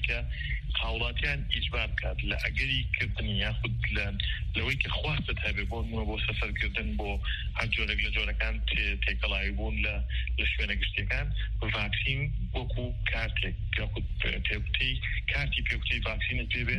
که حاڵاتیان ئیجبار بکات لە ئەگەری کردنی یاخود لەوەی کە خواستت هەبێ بۆ سەفەرکردن بۆ هەر جۆرێک لە جۆرەکان تێکەڵاوی بوون لە شوێنە گشتیەکان ڤاکسین وەکو کارتێک یاخود پێوتەی کارتی پێوتەی ڤاکسینت پێبێ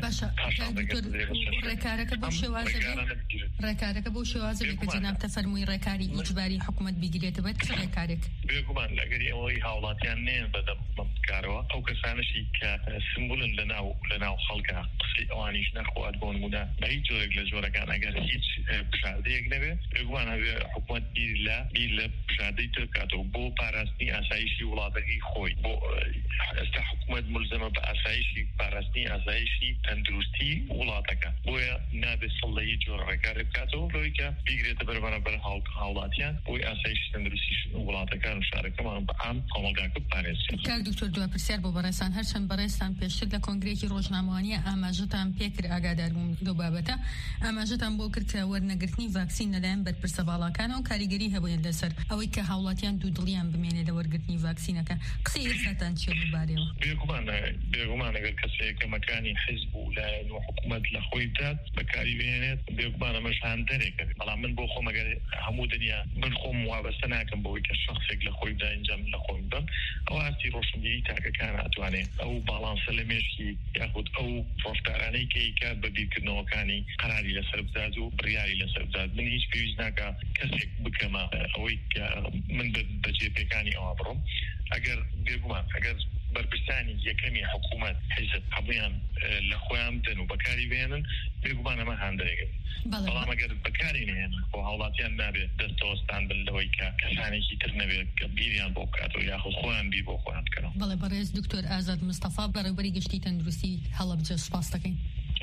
ڕێکارەکە بۆ شێوازە کە جەناب تەفەرمووی ڕێکاری ئیجباری حکومەت بیگرێتەوە چ ڕێکارێک بێگومان لەگەری ئەوەی هاوڵاتیان نێن بەدەمکارەوە ئەو کەسانشی کە سمبولن لەناو خەڵکە قسەی ئەوانیش نەخوات بۆ نمونە بە هیچ جۆرێک لە جۆرەکان ئەگەر هیچ بژاردەیەک نەبێ بێگومان هەبێ حکومەت بیر لە بژاردەی تر بکاتەوە بۆ پاراستنی ئاسایشی وڵاتەکەی خۆی بۆ ئێستا حکومەت ملزمە بە ئاسایشی پاراستنی ئاسایشی تەندروستی وڵاتەکە بۆیە نابێت سەڵ لە هیچ جۆر ڕێکارێ بکاتەوە لەوەی کە بیگرێتە بەرەبەر هاوڵاتیان بۆی ئاسایشی تەندروستی وڵاتەکان و شارەکەمان بە عام کۆمەلگاکە بپارێزرێت. کاک دکتۆر دوای پرسیار بۆ بەڕێستان هەرچەند بەڕێستان پێشتر لە کۆنگرێکی ڕۆژنامەوانیە ئاماژەتان پێکرد ئاگادار بووم لەو بابەتە ئاماژەتان بۆ کرد کە وەرنەگرتنی ڤاکسین لەلایەن بەرپرسە باڵاکانەوە کاریگەری هەبووە لەسەر ئەوەی کە هاوڵاتیان دوودڵیان بمێنێ لە وەرگرتنی ڤاکسینەکە قسەی ئێستاتان چیە لەبارەوە؟ بێگومان ئەگەر کەسێک کە مەکانی حیزب و لایەن و حکومەت لە خۆی بدات بەکاری بێنێت بێگومان ئەمەش هاندەرێکە بەڵام من بۆ خۆم ئەگەر هەموو دنیا من خۆم وابەستە ناکەم بەوەی کە شەخصێک لە خۆی بدا ئەنجام لە خۆی بدەم ئەو ئاستی ڕۆشنبیری تاکەکان ئەتوانێت ئەو باڵانسە لە مێشکی یاخود ئەو ڕۆفتارانەی کە ئیکات بە بیرکردنەوەکانی قەراری لەسەر بدات و بڕیاری لەسەر بدات من هیچ پێویست ناکە کەسێک بکەمە ئەوەی کە من بە جێپێکانی ئەوە بڕۆم ئەگەر بێگومان ئەگەر بەرپرسانی یەکەمی حکومەت حیزب هەموویان لە خۆیان بدەن و بەکاری بێنن بێگومان ئەمە هاندەرێکە بەڵام ئەگەر بەکاری نێنن بۆ هاوڵاتیان نابێت دەستەوەستان بن لەوەی کە کەسانێکی تر نەبێت کە بیریان بۆ بکاتەوە یاخود خۆیان بیر بۆ خۆیان بکەنەوە. بەڵێ بەڕێز دکتۆر ئازاد مستەفا بەڕێوەبەری گشتی تەندروستی هەڵەبجە سوپاس دەکەین.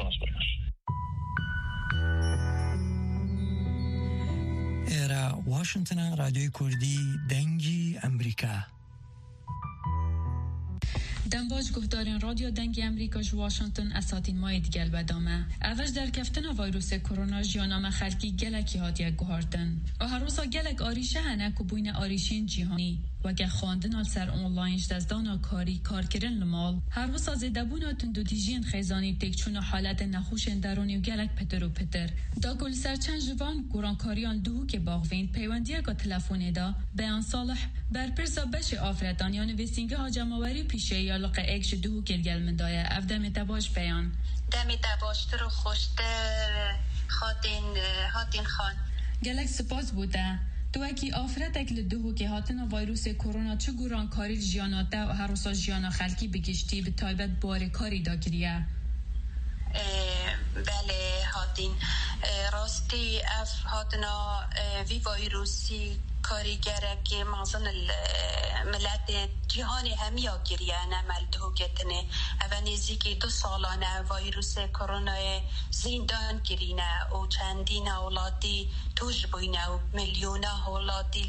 ئێرە واشنتنە رادیۆی کوردی دەنگی ئەمریکا. دنباج گهدارین رادیو دنگی امریکا جو واشنطن اساتین مای دیگل بدامه اوش در کفتن ویروس کرونا جیانامه خلکی گلکی هاتیه گوهاردن و هر روزا گلک آریشه هنک و بوین آریشین جیهانی و گه خواندن آل سر اونلاینش دزدانا کاری کار کرن لمال هر روزا زیدبونا تندو دیجین خیزانی تکچون حالت نخوشن درونی و گلک پتر و پتر دا گل سر چند جوان گورانکاریان دو که باغوین پیوندیه که تلفونه دا بیان صالح برپرسا بش آفردان ویسینگه ها جمعوری پیشه یا لقا اکش دو گلگل من دایه اف دمی تباش بیان دمی تباشتر و خوشتر هاتین خان گلک سپاس بوده تو اکی آفرت اکل دو که هاتن ویروس کرونا چه گوران کاری جیاناته و هر روزا جیانا خلکی بگشتی به تایبت بار کاری دا گریه بله هاتین راستی اف هاتنا وی ویروسی کاریگره که مازن ملت جهان همیا گریه نمال دو گتنه اونیزی که 2 سالانه ویروس کرونا زندان گرینه و چندین اولادی توش بوینه و میلیون اولادی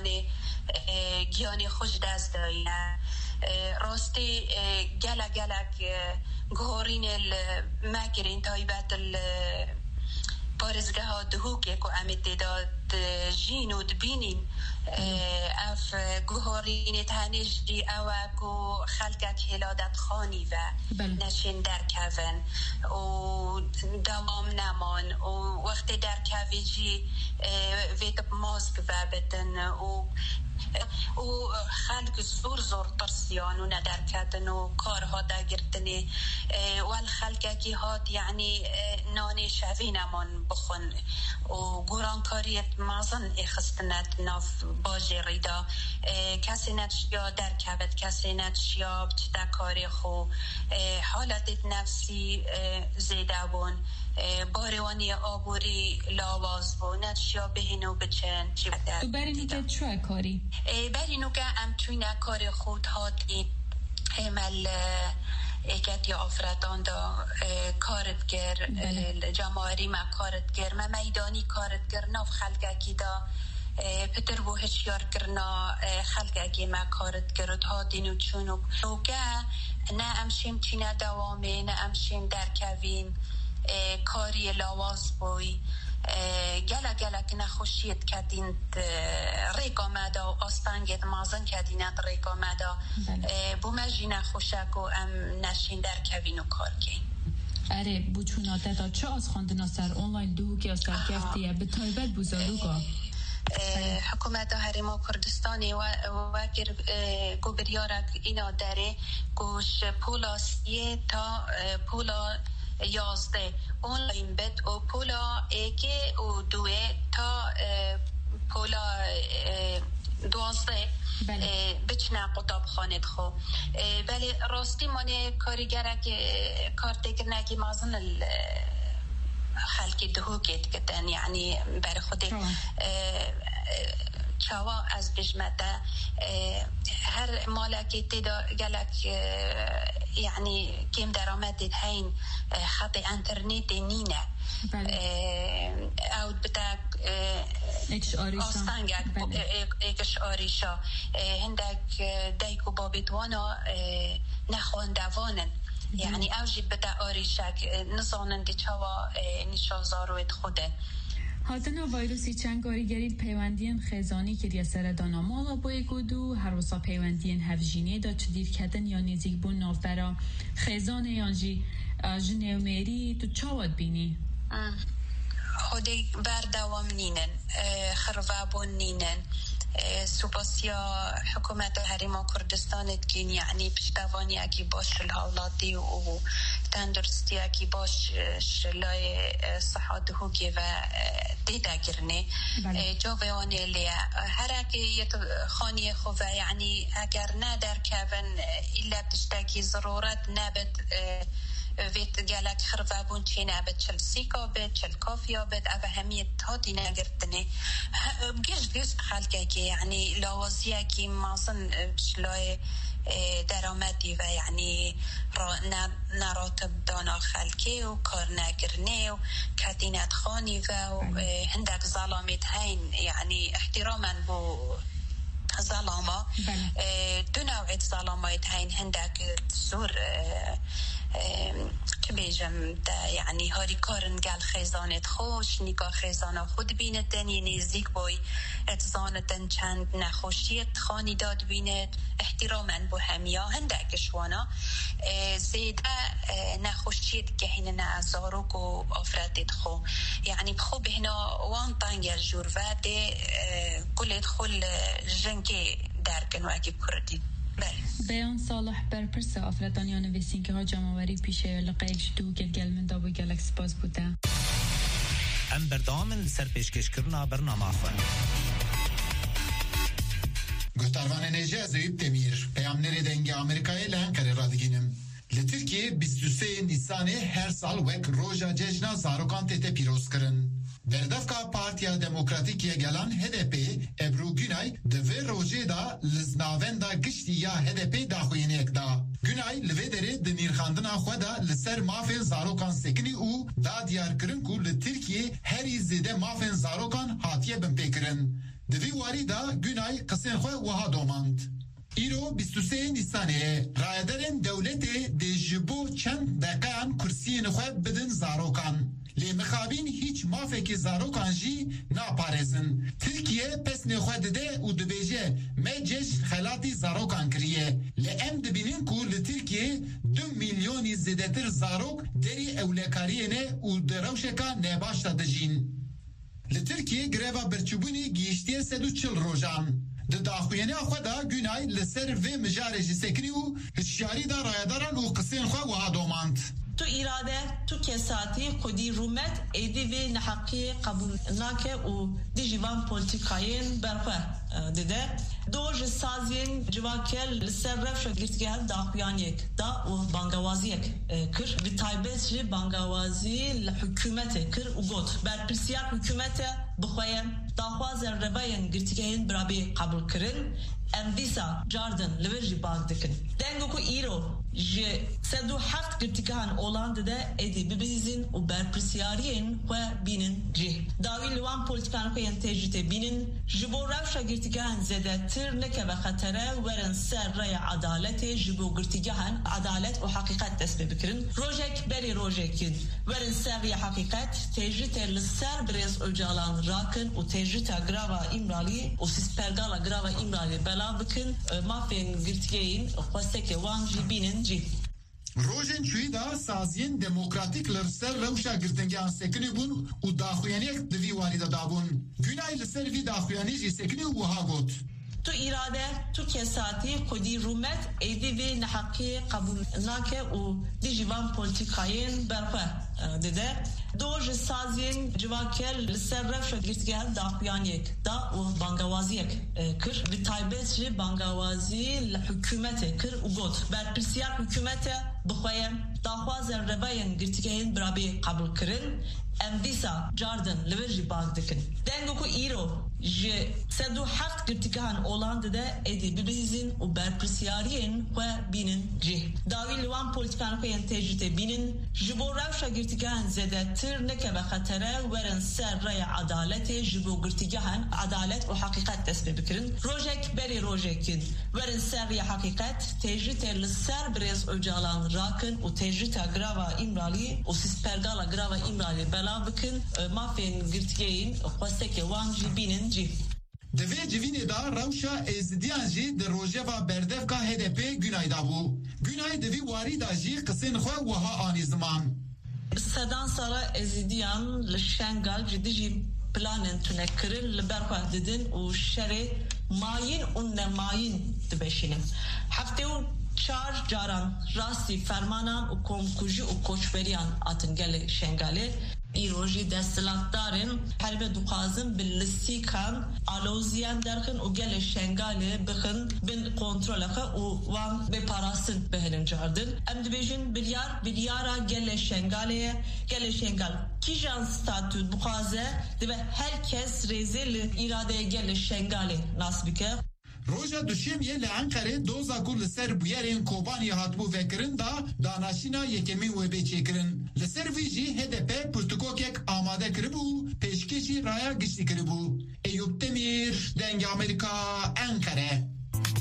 جهان خوش دست داینه راستی گلک گهارین مگرین تایبت پارزگاه ها دهو که امتداد جینو دبینین اف گوهارین تنشدی اوکو خلقک هلادت خانی و نشین در کون و دوام نمان و وقت در کویجی ویت ماسک و بدن و خلق زور ترسیان و ندر کردن و کارها دگرتنی و الخلقکی هات یعنی نانی شوی نمان بخون و گورانکاریت مازن اخستنت ناف باجی ریدا کسی نتشیا در کبت کسی نتشیا بچتا کاری خو حالت نفسی زیده بون باروانی آبوری لاواز بو نتشیا بهینو بچن تو برینی که چوه کاری؟ برینو که امتوینه کار خود هاتی همال ایکت یا آفردان دا کارتگر جماعری ما کارتگر ما میدانی کارتگر ناف خلقه دا پتر بو هشیار کرنا خلقه ما کارتگر تا دینو چونو که نه امشیم چینه دوامه نه امشیم در کویم کاری لاواز بوی گلک نخوشیت کردین ریکا مدا و آستانگت مازن کردینت ریکا مدا بومجی نخوشک و ام نشین در کوین و کار کن. اره بچوناته تا چه از خواندن سر آنلاین دو که از کفتیه به تایبت بزارگا حکومت هریما کردستانی و گوبریارک اینا داره گوش پولاسیه تا پولا 11 آنلاین بد و پولا ایکی و دوه تا پولا 12 بچنه قطاب خانه خو ولی راستی منه کاریگره که کارتگر نگی مازن خلقی دهو کتن یعنی بر خود چاوا از بجمده هر مالکی تدا گلک یعنی کم درآمد هین خط اینترنت نینه او بتاع آستانگ اکش آریشا هندک دایکو بابیدوانا نخواندوانن یعنی اوجی بتاع آریشک نزانن دی چاوا نیشازاروید خوده هاتنا ویروسی چند کاریگری پیوندین خزانی که دیگه سردانا مالا بای گودو هر وصا پیوندین هفجینه دا چه دیر کدن یا نزیک بون نافبرا خزانه یا جنومیری تو چاواد بینی؟ خودی بردوام نینن خروابون نینن سوپاسیا حکومت هریما کردستانت کین یعنی پشتوانی اکی باش الحالاتی و تندرستی اکی باش شلای صحات حقی و دیده گرنه جاوانی لیا هر اکی خانی خواه یعنی اگر ندر کون ایلا تشتاکی ضرورت نبد ویت گلک خروابون چه نبد چل سیکا بد چل کافیا بد او همیت هاتی نگرتنه گیش خلقه که یعنی لاوازیه که مازن شلای درآمدی و یعنی نراتب دانا خلقه و کار نگرنه و کدینت خانی و هندک ظلامت هین یعنی احتراما بو ظلامه دو نوعیت ظلامت هین هندک زور که بیجم ده یعنی هاری کارن گل خیزانت خوش نیکا خیزانا خود بیندن یه نزدیک بای اتزانتن چند نخوشیت خانی داد بیند احتراما بو همیا هندکشوانا زیده نخوشیت که هینه نعزاروک و آفرادت خو یعنی بخو بهنا وان تانگر جور و ده گلت خل جنگی درکن و اگه کردید بیان صالح برپرس آفرادانیان ویسین که ها جمعوری پیشه لقایش دو گل من دابو گلک سپاس بوده ام بردامن سر پیشکش کرنا برنامه خواه گفتاروان نجه از ایب تمیر پیامنر دنگ آمریکای لانکره را دگینم لترکیه 23 نیسان هر سال وک روژا جشنا زاروکان تیته پیروز کرن بردفکا پارتیا دموکراتیکیه گلان HDP ابرو گنای دوی روژه دا لزناوین دا گشتی یا HDP دا خوینه اک دا گنای لوی داره دنیرخاندنا خوادا لسر مافین زاروکان سکنی او دا دیار کرن کو لترکیه هری زیده مافین زاروکان هاتیه بمپی کرن دوی واری دا گنای قسین خواه وها دوماند ایرو 23 نیسانه رایدرین دولت دیجبو چند دقیقان کرسین خواه بدن زاروکان لی مخابین هیچ مافکی زاروکان جی ناپارزن ترکیه پس نخواه دده و دبیجه مجش خلاتی زاروکان کریه لی ام دبینین که لترکیه 2 میلیونی زیدتر زاروک دری اولکارینه و دروشکا نباش دجین لترکیه گریوه برچبونی گیشتی 140 روزان ده داخوینه خدا گنای لسر و مجارجی سکنی و هشیاری دا رایداران و قصین خواه و هادوماند تو اراده تو کساتی خودی رومت ایدی و نحقی قبول ناکه و دی جوان پولیتیکاین برخواه دیده دوج سازین جواکل لسر رفش گرتگه داخویان یک دا و بانگوازی یک کر بتایبت جی بانگوازی لحکومت کر و گوت بر پرسیار حکومت بخوایم داخواز رواین گرتگه برابی قبول کرن ام دیسا جاردن لورجی باگ دکن دنگو کو ایرو ج سدو حفت گرتگان اولاند ده ادی ببیزین و برپرسیارین و بینن جه داوی لوان پولیتیکان که ینتجیت بینن جبو روشا گرتگان زده تر نکه و خطره ورن سر رای عدالت جبو گرتگان عدالت و حقیقت دست بکرن روژک بری روژکین ورن سر رای حقیقت تجیت لسر بریز اجالان راکن و تجیت گراوا امرالی و سیسپرگالا گراوا امرالی بلا بکن مافین گرتگین خواسته که وان جی بینن جی روژن چوی دا سازین دموکراتیک لرسر روشا گرتنگیان سکنی بون و داخویانیک دوی وارده دابون گنای لسر وی داخویانی جی سکنی و ها گوت تو اراده تو کساتی خودی رومت ایدی و نحقی قبول ناکه و دی جوان پولیتیکاین برخواه دیده دوج سازین جواکل لسر رفش گرتگیان داخویانیک دا و بانگوازیک کر به تایبت جی بانگوازی لحکومت کر و گوت بر پرسیار حکومت بخوایم داخوازن رواین گرتگیان برابی قبول کرن ام دیسا جاردن لوجی باگ دکن دنگو کو ایرو ج سدو حفت گرتگان اولاند ده ادی ببیزین و برپرسیارین و بینن جه داوی لوان پولیتیکان که ینتجیت بینن جبو روشا گرتگان زده تر نکه و خطره ورن سر رای عدالت جبو گرتگان عدالت و حقیقت دست بکرن روژک بری روژکین ورن سر رای حقیقت تجیت لسر بریز اجالان راکن و تجیت گراوا امرالی و سیسپرگالا گراوا امرالی بلا بکن مافین گرتگین خواسته که وان جی بینن جی دوی جوین دا روشا ازدیان جی در روژه و بردف که HDP گنای دا بو گنای دوی واری دا جی قسین خواه وها آنی زمان سدان سالا ازدیان لشنگال جدی جی پلانن تونکرن لبرخواه ددن و شر ماین اون نماین دبشینم هفته و 4 جاران راستی فرمانان و کمکوژی و کوچبریان آتنگل شنگاله ایروژی دستلاتدارن حرب دوقازم باللستی کان آلوزیان درخن و گل شنگاله بخن بین کنترلخه و وان به پاراستن بهلن جاردن ام دبیجن بیلیارا گل شنگال کی جان ستاتو دوقازه دبه هر کس ریزل ایراده گل شنگاله ناسبیکه روژا دوشیم یه لعنقره دوزا کل لسر بویرین کوبانی هاتبو وکرن دا داناشینا یکمی ویبه چیکرن لسر ویجی HDP پرتکوکیک آماده کربو پیشکشی رایا گشتی کربو ایوب تمیر دنگ امریکا انقره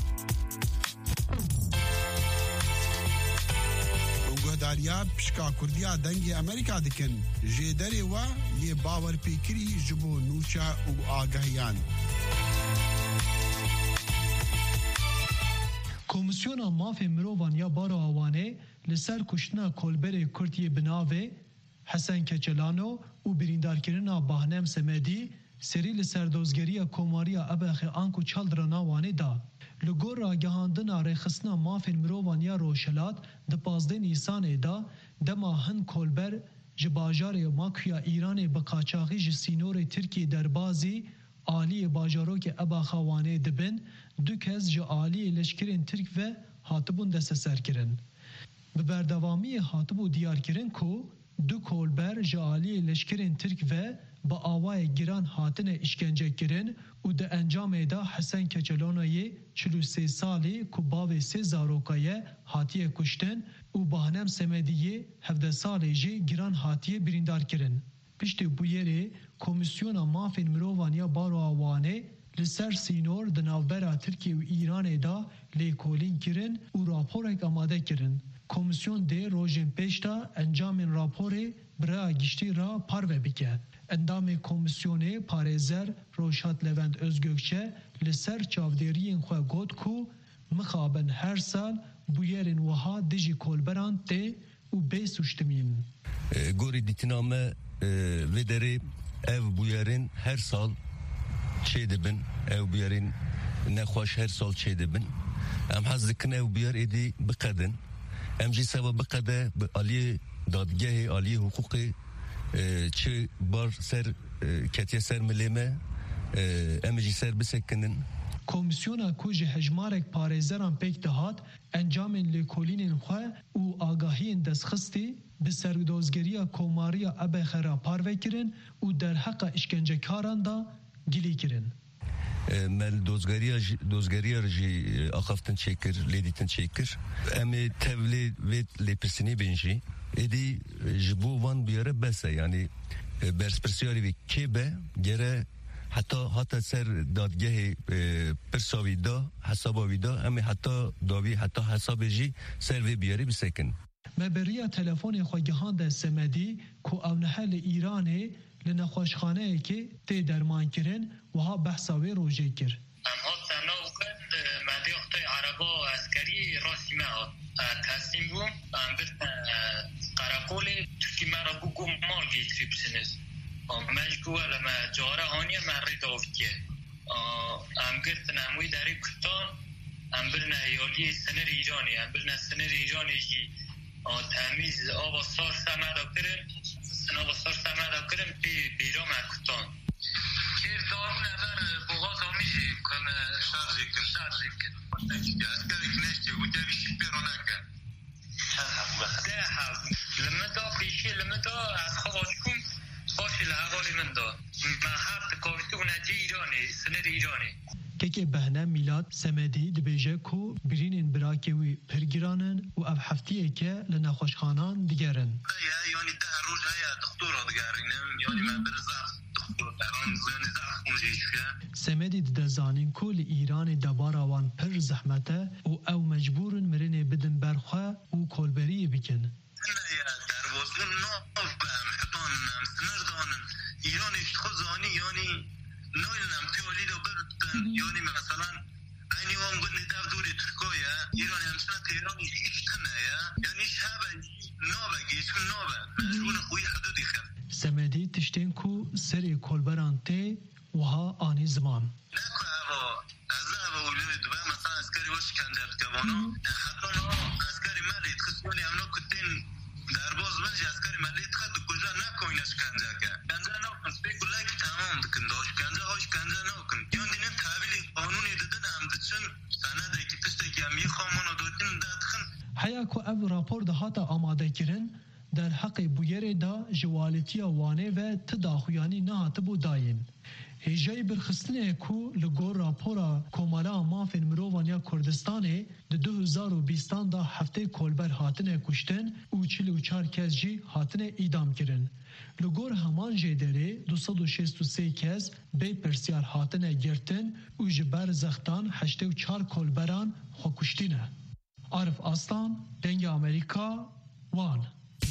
گهداریا پشکا کردیا دنگ امریکا دکن جیدری و یه باور پیکری جبو نوچا و آگاهیان کمیسیون مافی مروان یا بارو آوانه لسر کشتنا کلبر کرتی بناوه حسن کچلانو و بریندارکرنا باهنم سمدی سری لسر دوزگری کوماریا ابخ آنکو چالدرانا وانه دا لگور را گهاندنا رخصنا مافی مروان یا روشلات ده 15 نیسان دا دما هن کلبر جباجار ماکویا ایران بقاچاقی جسینور ترکی دربازی عالی باجارو که ابا خوانه دبن دو کس جا عالی لشکرین ترک و هاتبون دست سر کرن. به بردوامی هاتبو دیار کرن کو دو کولبر جا عالی لشکرین ترک و با آوای گران هاتن اشکنجه کرن و ده انجام دا حسن کچلانای 43 سالی که باوی 3 زاروکای هاتیه کشتن و باهنم سمدیه 17 سالی جی گران هاتیه بریندار کرن. پشت بویره کمیسیون مافین مروانیا بارو آوانه لسر سینور دناوبرا ترکی و ایران دا لیکولین کرن و راپورک آماده کرن. کمیسیون ده روژن پیشتا انجام راپور برا گشتی را پارو بکه. اندام کمیسیون پارێزەر ڕۆژهات لەوەند ئۆزگۆکچە لەسەر چاودێریên xwe got ku mixabin her sal bûyerên wiha dijî kolberan tê û bê sûçtimîn. Gorî dîtiname vê derê ev bûyerên her sal çê dibin, ev bûyerên nexweş her sal çê dibin. Em hez dikin ev bûyer êdî biqedin. Em jî seva biqede bi aliyê dadgehê, aliyê hukukê çi bar ser ketiye ser milême em jî ser bisekinin. Komisyona ku ji hejmarek parêzeran pêk dihat encamên lêkolînên xwe û agahiyên destxistî bi serdozgeriya komariya ebexera parvekirin û derheqa işkencekaran da gilî kirin. مل دوزگاری رجی آخافتن چکر لیدیتن چکر امی تولی وید لیپرسینی بینجی ادی جبو وان بیاره بسه یعنی برسپرسیاری وی که به گره حتی سر دادگاه پرساوی دا حساباوی دا امی حتی داوی حتی حساب جی سر وی بیاره بسکن مبریا تلفن خواگهان در سمدی که او نحل ایرانه لنخوشخانه که تی درمان کرن و ها بحثاوی روژه کر امها سمنا وقت مدی اختای عربا عسکری راسی ما تحسین بوم امبر قرقول ترکی مرا بگو مال گیتری بسنز مجگوه لما جاره هانیه من رید آفتیه امگرت نموی داری کتان امبرنا یالی سنر ایرانی امبرنا سنر ایرانی جی تمیز آب سار سمدا کرن آب سار سمدا کرن بیرام کتان که دارون ابر بغاز آمیجی کن شارجی کن اسکری کنشتی و دویشی پیرانکه ده حب لما دا پیشی لما دا از خواهش کن باشی لحوالی من دا من هفت کاویتو نجی ایرانی سنر ایرانی که بهنه میلاد سمدی دبیجه کو برینین براکوی پرگرانن و اف هفتیه که لنخوشخانان دیگرن یعنی ده روز هیا دکتر دیگرینم یعنی من برزاق دکتر دران زنی زاق اونجیشه سمدی دزانین کل ایران دباراوان پر زحمته و او مجبورن مرنه بدن برخوا و کلبری بکن نه یا دروازون ناف بهم حطان سنردانن ایرانی خزانی یعنی نویلنم تیولی دو برد یعنی مثلا اینی وام گلی دف دوری ترکویا ایرانی همچنان تیرانی ایش تنه یعنی شابه نوبه گیشون نوبه مجبور خوی حدودی خب سمدی تشتین کو سری کلبران تی وها آنی زمان نکو هوا از هوا ولی دوبه مثلا اسکری وش کنجر کبانو حتی نو اسکری ملی تخصیونی همنا کتین درباز منجی اسکری ملی تخد کجا نکوینش کنجر که کنجر نکن سپیکوله که تمام دکن داشت کنجر هاش کنجر نکن یون دینن تحویلی قانونی دادن هم دچن سنده که تشتکی هم یخامونو دادن دادخن حیا کو او راپور ده هاتا آماده کرن در حق بویر دا جوالتی وانه و تداخویانی نهات بو داین هجای برخستنه کو لگور راپورا کومالا مافین مرووانیا کردستانه ده 2020 دا هفته کلبر هاتنه کشتن و 44 کس جی هاتنه ایدام کرن لگور همان جیدره 263 کس بی پرسیار هاتنه گرتن و جبر زختان 84 کلبران خوکشتینه عارف آستان دنگ امریکا وان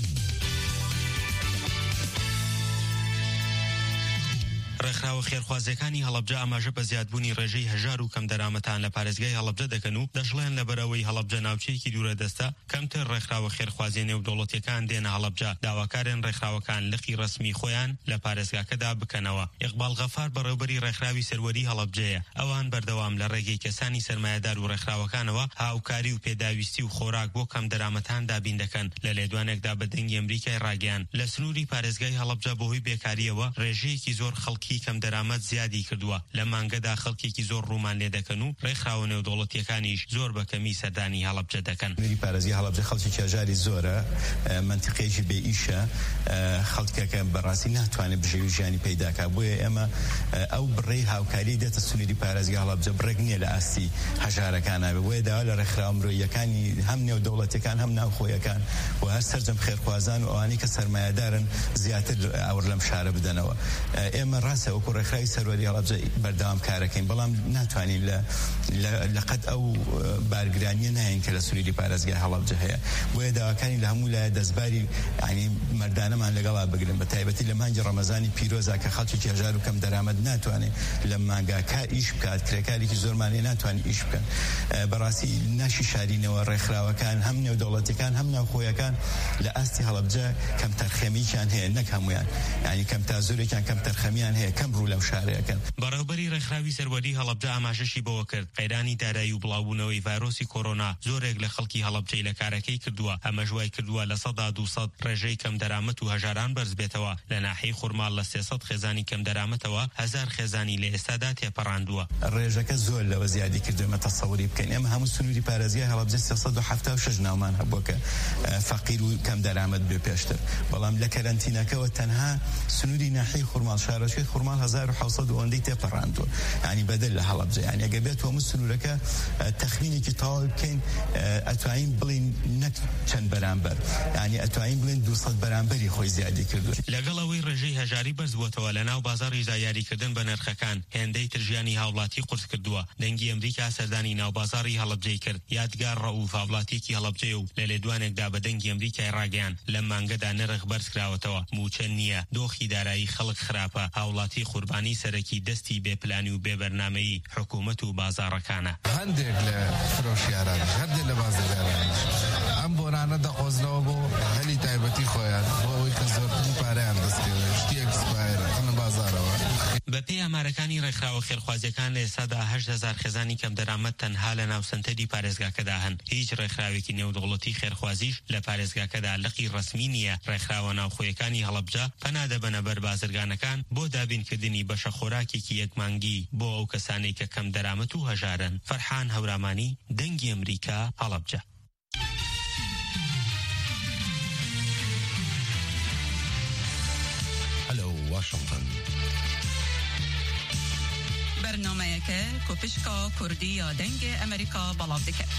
ڕێکخراوە خێرخوازیەکانی هەڵەبجە ئاماژە بە زیادبوونی ڕێژەی هەژار و کەم دەرامەتان لە پارێزگای هەڵەبجە دەکەن و دەژڵێن لەبەرەوەی هەڵەبجە ناوچەیەکی دوورەدەستە کەمتر ڕێکخراوە خێرخوازیە نێودەوڵەتیەکان دێنە هەڵەبجە داواکارن ڕێکخراوەکان لقی ڕسمی خۆیان لە پارێزگاکەدا بکەنەوە ئیقبال غەفار بەڕێوەبەری ڕێکخراوی سەروەری هەڵەبجەیە ئەوان بەردەوام لە ڕێگەی کەسانی سەرمایەدار و ڕێکخراوەکانەوە هاوکاری و پێداویستی و خۆراک بۆ کەم دەرامەتان دابین دەکەن لە لێدوانێکدا بە دەنگی ئەمریکای ڕاگەیان لە سنووری پارێزگای هەڵەبجە بەهۆی بێکاریەوە ڕێژەیەکی زۆر خەڵکی کەم دەرامەت زیادی کردووە لە مانگەدا خەڵکێکی زۆر ڕوومان لێ دەکەن و ڕێکخراوە نێودەوڵەتیەکانیش زۆر بە کەمی سەردانی هەڵەبجە دەکەن. نوێری پارێزگای هەڵەبجە خەڵکی هەژاری زۆرە منتیقەیەکی بێ ئیشە خەڵکەکە بەڕاستی ناتوانێت بژێوی ژیانی پەیداکە بۆیە ئێمە ئەو بڕێی هاوکاری دێتە سنووری پارێزگای هەڵەبجە بڕێک نییە لە ئاستی هەژارەکانە بۆیە داوا لە ڕێکخراوە مرۆییەکانی هەم نێودەوڵەتیەکان هەم ناوخۆیەکان و هەر سەرجەم خێرخوازان و ئەوانەی کە سەرمایەدارن زیاتر ئەوڕ لەم شارە بدەنەوە. ئێمە ڕاستە وەکو ڕێکخراوی سەروەری هەڵەبجە بەردەوام کارەکەین بەڵام ناتوانین لەقەت ئەو بارگرانیە ناین کە لە سنووری پارێزگای هەڵەبجە هەیە بۆیە داواکانی لە هەموو لایە دەستباری ینی مەردانەمان لەگەڵا بگرن بە تایبەتی لە مانگی ڕەمەزانی پیرۆزا کە خەڵکی هەژار و کەم دەرامەت ناتوانێت لە مانگاکە ئیش بکات کرێکارێکی زۆرمانێ ناتوانین ئیش بکەن بەڕاستی ناشی شارینەوە ڕێکخراوەکان هەم نێودەوڵەتیەکان هەم ناوخۆیەکان لە ئاستی هەڵەبجە کەم تەرخەمییان هەیە نەک هەمویان ینی کەم تا زۆرێکیان کەم تەرخەمیان هەیە کەم ڕوو لەم شارەیەکەن. بەڕێوەبەری ڕێکخراوی سەروەری هەڵەبجە ئاماژەشی بەوە کرد قەیرانی دارایی و بڵاوبوونەوەی ڤایرۆسی کۆرۆنا زۆرێک لە خەڵکی هەڵەبجەی لە کارەکەی کردووە. ئەمە ژوای کردووە لە 100 ڕێژەی کەم دەرامەت و هەژاران بەرز بێتەوە. لە ناحەی خورماڵ لە 300 خێزانی کەم دەرامەتەوە 1000 خێزانی لە ئێستادا تێپەڕاندووە. ڕێژەکە زۆر لەوە زیادی کردومە تەسەووری بکەین. ئێمە هەموو سنووری پارێزگای هەڵەبجە 376 ناومان هەبووە کە فەقیر و کەم دەرامەت بێ پێشتر. بەڵام لە کەرەنتینەکەەوە تەنها سنووری ناحەی خورماڵ شارەشەی خورماڵ 1700 ئەوەندەی تێپەڕاندووە. یعنی بەدل لە هەڵەبجە. یعنی ئەگە بێت هەموو سنوورەکە تەخمینێکی تەواو بکەین ئەتوانین بڵین نەک چەند بەرامبەر. یعنی ئەتوانین بڵین 200 بەرامبەری خۆی زیادی کردو. لەگەڵ ئەوەی ڕێژەی هەژاری بەرز بووەتەوە لە ناو بازاڕی زایاریکردن بە نرخەکان هێندەی ترژیانی هاوڵاتی قورس کردووە. دەنگی ئەمریکا سەردانی ناو بازاڕی هەڵەبجەی کرد. یادگار ڕەوف هاوڵاتیەکی هەڵەبجەی و لە لێدوانێکدا بە دەنگی ئەمریکای ڕاگەیان لەم مانگەدا نرخ بەرز کراوەتەوە. موچەند نییە، دۆخی دارایی خەڵک خراپە. هاوڵاتی قوربانی سەرەکی دەستی بێپلانی و بێبەرنامەیی حکوومەت و بازاڕەکانە. هەندێک لە فرۆشیاران هەندێک لە بازرگانان ئەم بۆرانە دەقۆزنەوە بۆ هەلی تایبەتی خۆیان بۆ ئەوەی کە زۆرترین پارەیان دەستکەوێت شتێک سپایرە خەنە بازارەوە. بە پێی ئامارەکانی ڕێکخراوە خێرخوازیەکان لە ئێستادا 8000 خێزانی کەم دەرامەت تەنها لە ناو سنتەری پارێزگاکەدا هەن. هیچ ڕێکخراوێکی نێودوڵەتی خێرخوازیش لە پارێزگاکەدا لقی ڕسمی نییە. ڕێکخراوە ناوخۆیەکانی هەڵەبجە پەنادەبەنە بەر بازرگانەکان بۆ دابینکردنی بەشە خۆراکێکی یەکمانگی بۆ ئەو کەسانەی کە کەم دەرامەت و هەژارن. فەرحان هەورامانی، دەنگی ئەمریکا، هەڵەبجە. واشنطن برنامه‌یەکە کوپشکا کوردی یا دەنگ ئەمریکا بەڵاو دەکات.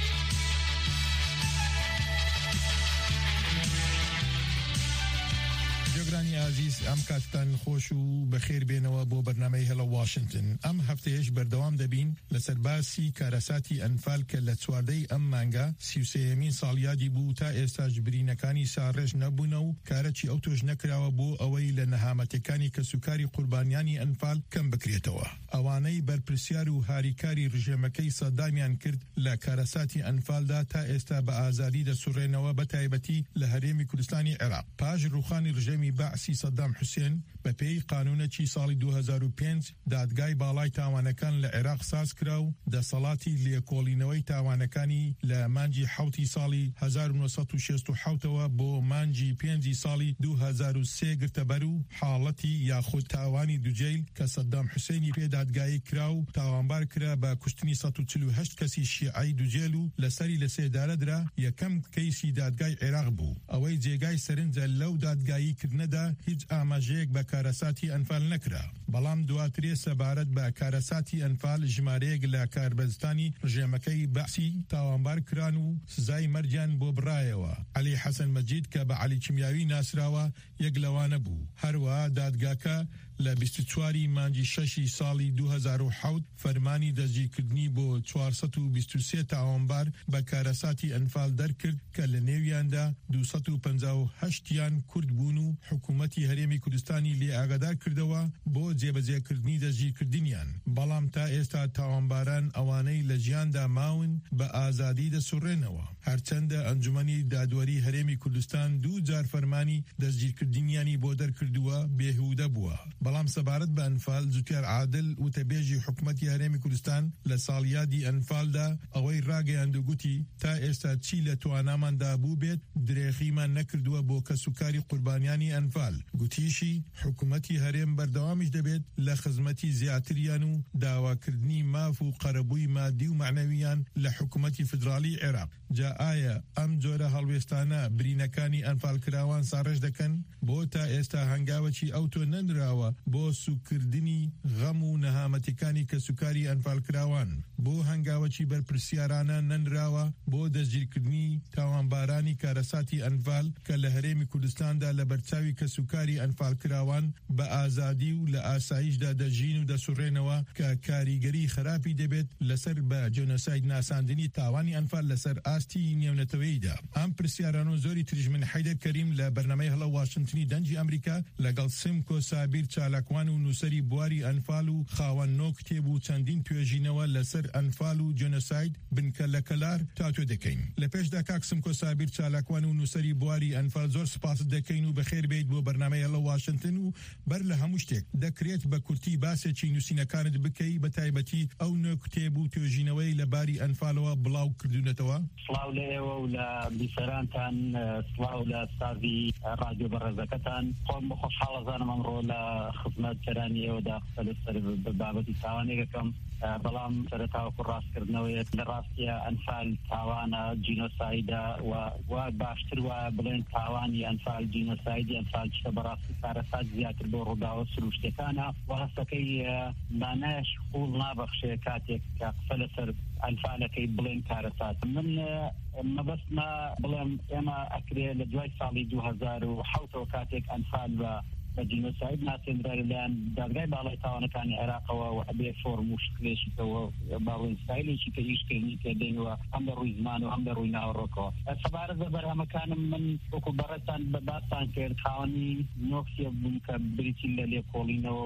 جۆگرانی عزیز ئەم کاتتان خۆش و بەخێر بێنەوە بۆ بەرنامەی هەڵە واشنگتن. ئەم هەفتەیەش بەردەوام دەبین لەسەر باسی کارەساتی ئەنفال کە لە چواردەی ئەم مانگە 33مین ساڵیادی بوو تا ئێستاش برینەکانی ساڕێژ نەبوونە و کارەکی ئەو تۆش نەکراوە بۆ ئەوەی لە نەهامەتەکانی کەسوکاری قوربانیانی ئەنفال کەم بکرێتەوە. ئەوانەی بەرپرسیار و هاریکاری ڕژێمەکەی سەدامیان کرد لە کارەساتی ئەنفالدا تا ئێستا بە ئازادی دەسوڕێنەوە بە تایبەتی لە هەرێمی کوردستانی عێراق. پاش ڕوخانی ڕژێمی بەعسی سەدام حوسێن بە پێی قانونەکی ساڵی 2005 دادگای باڵای تاوانەکان لە عێراق ساز کرا و دەسەڵاتی لێکۆڵینەوەی تاوانەکانی لە مانجی حوتی ساڵی 1967ەوە بۆ مانجی 5 ساڵی 2003 گرتەبەر و حاڵەتی یاخود تاوانی دوجیل کە سەدام حوسێنی پێ دادگایی کرا و تاوانبار کرا بە کوشتنی 148 کەسی شیعی دوجیل و لەسەری لە سێدارەدرا یەکەم کەیسی دادگای عێراق بوو. ئەوەی جێگای سەرنجە لەو دادگایی کردنەدا هیچ ئاماژەیەک بە کارەساتی ئەنفال نەکرا. بەڵام دواترێ سەبارەت بە کارەساتی ئەنفال ژمارەیەک لە کاربەستانی ڕژێمەکەی بەعسی تاوانبار کران و سزای مەرجیان بۆ بڕایەوە. علی حەسەن مەجید کە بە علی کیمیاوی ناسراوە یەک لەوانە بوو. هەروەها دادگاکە لە 24 مانجی 6 ساڵی 2007 فەرمانی دەستگیرکردنی بۆ 423 تاوانبار بە کارەساتی ئەنفال دەرکرد کە لە نێویاندا 258یان کورد بوون و حکوومەتی هەرێمی کوردستانی لێ ئاگادار کردەوە بۆ جێبەجێکردنی دەستگیرکردنیان. بەڵام تا ئێستا تاوانباران ئەوانەی لە ژیاندا ماون بە ئازادی دەسوڕێنەوە. هەرچەندە ئەنجومەنی دادوەری هەرێمی کوردستان 2 جار فەرمانی دەستگیرکردنیانی بۆ دەرکردووە بێهودە بووە. بەڵام سەبارەت بە ئەنفال زوتیار عادل وتەبێژی حکوومەتی هەرێمی کوردستان لە ساڵیادی ئەنفالدا ئەوەی ڕاگەیاند و گوتی تا ئێستا چی لە تواناماندا بوو بێت درێخیمان نەکردووە بۆ کەسوکاری قوربانیانی ئەنفال. گوتیشی حکوومەتی هەرێم بەردەوامیش دەبێت لە خزمەتی زیاتریان و داواکردنی ماف و قەرەبووی مادی و معنەویان لە حکوومەتی فدرالی عێراق. جا ئایا ئەم جۆرە هەڵوێستانە برینەکانی ئەنفال کراوان ساڕێژ دەکەن؟ بۆ تا ئێستا هەنگاوەکی ئەو تۆ نەنراوە بۆ سوکردنی غەم و نەهامەتیەکانی کەسوکاری ئەنفال کراوان. بۆ هەنگاوەکی بەرپرسیارانە نەنراوە بۆ دەستگیرکردنی تاوانبارانی کارەساتی ئەنفال کە لە هەرێمی کوردستاندا لە بەرچاوی کەسوکاری ئەنفال کراوان بە ئازادی و لە ئاسایشدا دەژین و دەسوڕێنەوە کە کاریگەری خراپی دەبێت لەسەر بە جۆنۆساید ناساندنی تاوانی ئەنفال لەسەر ئاستی نێونەتەوەییدا. ئەم پرسیاران و زۆری تریژ من حەیدەر کەریم لە بەرنامەی هەڵە واشنگتنی دەنگی ئەمریکا لەگەڵ سمکۆ سابیر چالاکوان و نووسری بواری ئەنفال و خاوەن کتێب و چەندین توێژینەوە لەسەر ئەنفال و جۆنۆساید بنکە لە کەلار تاتۆ دەکەین. لە پێشدا کاک سمکۆ سابیر چالاکوان و نووسری بواری ئەنفال زۆر سپاس دەکەین و بەخێر بێیت بۆ بەرنامەی هەڵە واشنگتن و بەر لە هەموو شتێک دەکرێت بە کورتی باسێکی نووسینەکانت بکەی بە تایبەتی ئەو کتێب و توێژینەوەی لەباری ئەنفالەوە بڵاو کردوونەتەوە. سڵاو لە ئێوە و لە بیسەرانتان، سڵاو لە سازی ڕادیۆ بەڕێزەکەتان. خۆم خۆشحاڵەزانم ئەمڕۆ لە خزمەت جەرانی ئێوەدا قسە لەسەر بابەتی تاوانێکەکەم، بەڵام سەرەتاوەکو ڕاستکردنەوەیەک لە ڕاستیە ئەنفال تاوانە جینۆسایدە و باشتر وایە بڵێن تاوانی ئەنفال جینۆسایدی ئەنفال چکە بەڕاستی کارەسات زیاتر بۆ ڕووداوە سروشتەکانە و هەستەکەی مانایش خوڵ نابەخشێ کاتێک کە قسە لەسەر ئەنفالەکەی بڵێن کارەسات. من مەبەستمە بڵێم ئێمە ئەکرێ لە دوای ساڵی 2007 کاتێک ئەنفال بە جینۆساید ناسێنرا لەلایەن دادگای باڵای تاوانەکانی عێراقەوە و هەبێ فۆرم و شکلێشیتەوە باڵێن ستایلێکی کە هیچکردنی پێدەینەوە هەم لە ڕووی زمان و هەم لە ڕووی ناوەڕۆکەوە. سەبارەت بە بەرهەمەکانم من وەکو بەڕێتان بە باسان کرد خاوەنی نۆکسێ بووم کە بریتی لە لێکۆڵینەوە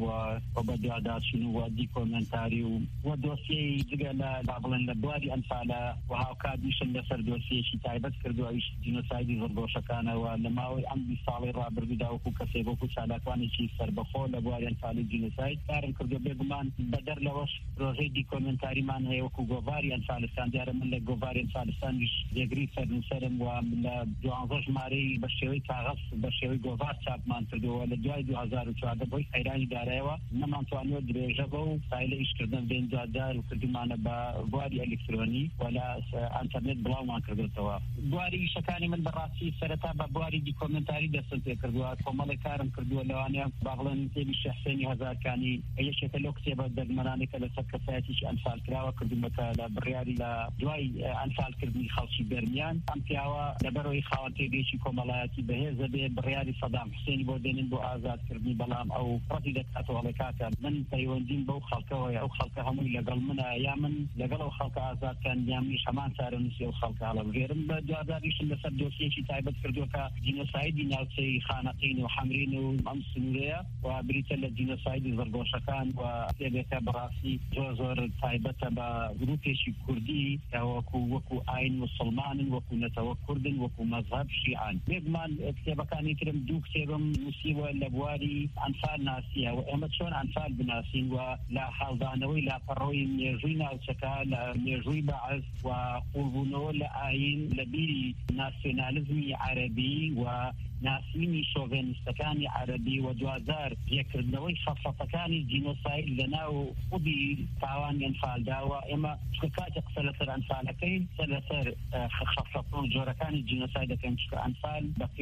و بە دوواداچین و دیکۆمنتاری و دۆسیەی جگە لە بڵێن لە بواری ئەنفالە و هاوکاتیشن لەسەر دۆسیەکی تایبەت کردووە ئیش جینۆسایدی زۆرگۆشەکانەوە لە ماوەی ئەم 20 ساڵی ڕابردوودا وەکو کەسێک وەکو چالاکوانێکی سەربەخۆ لە بواری ئەنفالی جینۆساید کارم کردو بێگومان بەدەر لەوەش پرۆژەی دیکۆمنتاریمان هەیە وەکو گۆڤاری ئەنفالستان. دیارە من لە گۆڤاری ئەنفالستانیش دێگری سەرنووسەرم و لە 12 ژمارەی بە شێوەی کاغەز بە شێوەی گۆڤار چاپمان کردووە لە دوای 2014 بۆی حەیرانی دارایەوە نەمانتوانیوە درێژە بە و سایلە ئیشکردن بێنجادار و کردمانە بە بواری ئەلکترۆنی و لە ئەنتەرنێت بڵاومان کردوێتەوە. بواری ئیشەکانی من بەڕاستی سەرەتا بە بواری دیکۆمنتاری دەستم پێ کردووە، کۆمەڵی کارم کردووە لەوانەیە باڵێن تێبی شەحسێنی هەزارکانی یەکێکە لەو کتێبە دەرمەنانێکە لەسەر کەسایەتیشی ئەنفال کراوە کردومەکە لە بڕیاری لە دوای ئەنفالکردنی خەڵکی بەرمیان. ئەم پیاوە لەبەرەوەی خاوەن تێبێکی کۆمەڵایەتی بەهێزە بێ بڕیاری سەدام حوسێنی بۆ دێنن بۆ ئازادکردنی، بەڵام ئەو ڕەتی دەکاتەوە کاکە من پەیوەندیم بەو خەڵکەوە ئەو خەڵکە هەمووی لەگەڵ منە یا من لەگەڵ ئەو خەڵکە ئازادکان یامیش هەمان چارەنووسی ئەو خەڵکە هەڵەبژێرم. بە دواداریشم لەسەر دۆسیەکی تایبەت کردووە جینۆسایدی ناوچەی خانەقین و حەمرین و ئەم سنوورەیە و بریتە لە جینۆسایدی زەرگۆشەکان و کتێبێکە بەڕاستی زۆر تایبەتە بە گروپێکی کوردی کە وەکو ئاین موسڵمانن، وەکو نەتەوە کوردن، وەکو مەذهب شیعان. بێگومان کتێبەکانی ترم دوو کتێبم نووسیوە لە بواری ئەنفال ناسیە و ئێمە چۆن ئەنفال بناسین و لە هەڵدانەوەی لاپەڕۆی مێژووی ناوچەکە لە مێژووی بەعز و قوڵبوونەوە لە ئاین لە بیری ناسیۆنالیزمی عەرەبی و ناسینی شۆڤێنیستەکانی عەرەبی و دوازار یەکردنەوەی خەفەتەکانی جینۆساید لە ناو خودی تاوانی ئەنفالداوە. ئێمە کاتێک قسە لەسەر ئەنفالەکەین قسە لەسەر خەفەت و جۆرەکانی جینۆساید دەکەین چکە ئەنفال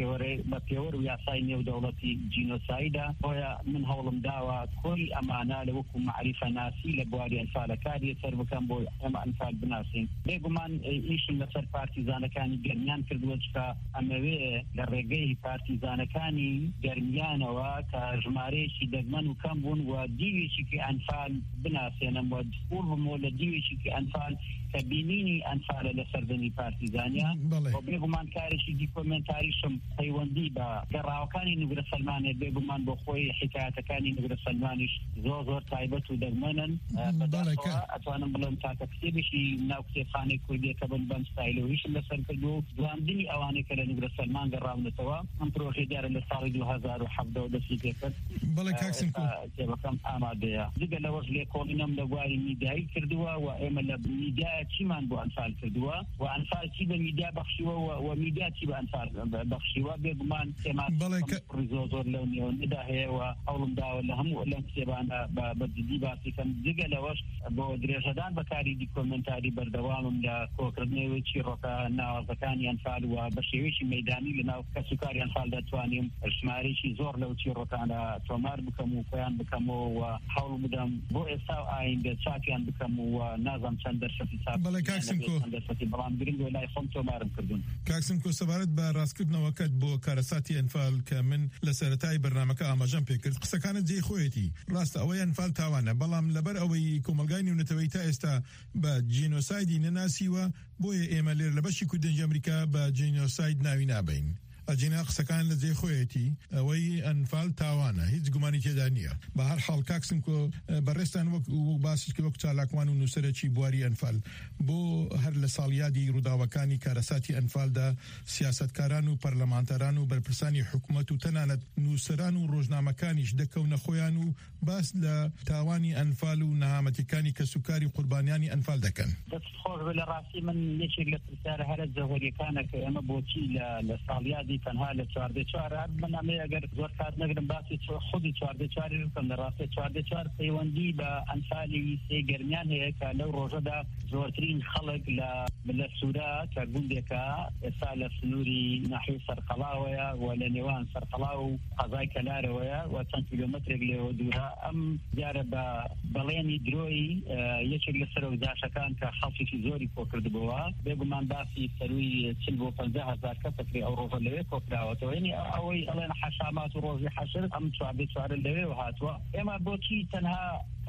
بە پێوەر و یاسای نێودەوڵەتی جینۆسایدە. بۆیە من هەوڵم داوە کۆری ئەمانە لە وەکو معریفە ناسی لە بواری ئەنفالەکاری سەر بکەم بۆ ئێمە ئەنفال بناسین. بێگومان ئیشم لەسەر پارتیزانەکانی گەرمیان کردووە چکە ئەمەوێ لە ڕێگەی پارتیزانەکانی گەرمیانەوە کە ژمارەیەکی دەگمەن و کەم بوون و دیوێکی ئەنفال بناسێنم و دسپور بمەوە لە دیوێکی ئەنفال کە بینینی ئەنفالە لە سەردەمی پارتیزانیا و بێگومان کارێکی دیکۆمنتاریشم پەیوەندی بە گەڕاوەکانی نوگرە سەلمانێ بێگومان بۆ خۆی حکایەتەکانی نوگرە سەلمانیش زۆر تایبەت و دەگمەنن. بەداخەوە ئەتوانم بڵێم تاکە کتێبێکی ناو کتێبخانەی کوردیەکە بەم ستایلەوەیشم لەسەر کردو و دواندنی ئەوانەی کە لە نوگرە سەلمان گەڕاونەتەوە ئەم پرۆژەی دیارە لە ساڵی 2017 دەستی پێ کرد. بەڵێ کاکسمکۆ کتێبەکەم ئامادەیە. جگە لەوەش لێکۆڵینەم لە بواری میدیایی کردووە و ئێمە لە میدیایە چیمان بۆ ئەنفال کردووە و ئەنفال چی بە میدیا بەخشیوە و میدیا چی بە ئەنفال بەخشیوە. بێگومان زۆر لەو نێوەندا هەیە و هەوڵم داوە لە هەموو لەم کتێبانە بە جدی باسی کەم. جگە لەوەش بۆ درێژەدان بەکاری دیکۆمنتاری بەردەوامم لە کۆکردنەوەی چیرۆکە ناوازەکانی ئەنفال و بە شێوەیەکی مەیدانی لەناو کەسوکاری ئەنفال دەتوانیم ژمارەیەکی زۆر لەو چیرۆکانە تۆمار بکەم و خۆیان بکەمەوە و هەوڵ بدەم بۆ ئێستا و ئایندە چاکیان بکەم و نازانم چەند دەرفەتی بەڵام گرنگە لای خۆم تۆمارم کردوون. کاکسمکۆ سەبارەت بە ڕاستکردنەوەکەت بۆ کارەساتی ئەنفال کە من لە سەرەتای بەرنامەکە ئاماژەم پێ کرد قسەکانت جێی خۆیەتی. ڕاستە ئەوەی ئەنفال تاوانە، بەڵام لەبەر ئەوەی کۆمەلگای نێونەتەوەی تا ئێستا بە جینۆسایدی نەناسیوە بۆیە ئێمە لێر لە بەشی کوردنجی ئەمریکا بە جینۆساید ناوی نابین. ئەجینا قسەکان لە جێ خۆیەتی ئەوەی ئەنفال تاوانە هیچ گومانی تێدا نییە بە هەر حاڵ کاکسم کۆ بەڕێستان وەک باسی کە وەک چالاکوان و نووسەرەکی بواری ئەنفال بۆ هەر لە ساڵیادی ڕووداوەکانی کارەساتی ئەنفالدا سیاسەتکاران و پەرلەمانتەران و بەرپرسانی حکوومەت و تەنانەت نووسەران و ڕۆژنامەکانیش دەکەونە خۆیان و باس لە تاوانی ئەنفال و نەهامەتیەکانی کەسوکاری قوربانیانی ئەنفال دەکەن. دەستخۆش لە ڕاستی من یەکێک لە پرسیارە هەرە جەوهریەکانە کە ئێمە بۆچی لە ساڵیادی تەنها لە 14 بەنامەیە ئەگەر زۆر کات نەگرم باسی خودی 14 بکەم لە ڕاستی 14 پەیوەندی بە ئەنفالی سێ گەرمیان هەیە کە لەو ڕۆژەدا زۆرترین خەڵک لە سوورا کە گوندێکە ئێستا لە سنووری ناحیە سەرقەڵاوەیە و لە نێوان سەرقەڵاو و قەزای کەلارەوەیە و چەند کیلۆمەترێک لێوە دوورە ئەم دیارە بە بەڵێنی درۆی یەکێک لە سەرۆکداشەکان کە خەڵکێکی زۆری کۆکردبووە بێگومان باسی سەروی 40 بۆ 50,000 کەسەکری ئەو ڕۆژە لەوێ کۆکراوەتەوە یعنی ئەوەی ئەڵێن حەشامات و ڕۆژی حەشر ئەم 14 لەوێ هاتووە ئێمە بۆچی تەنها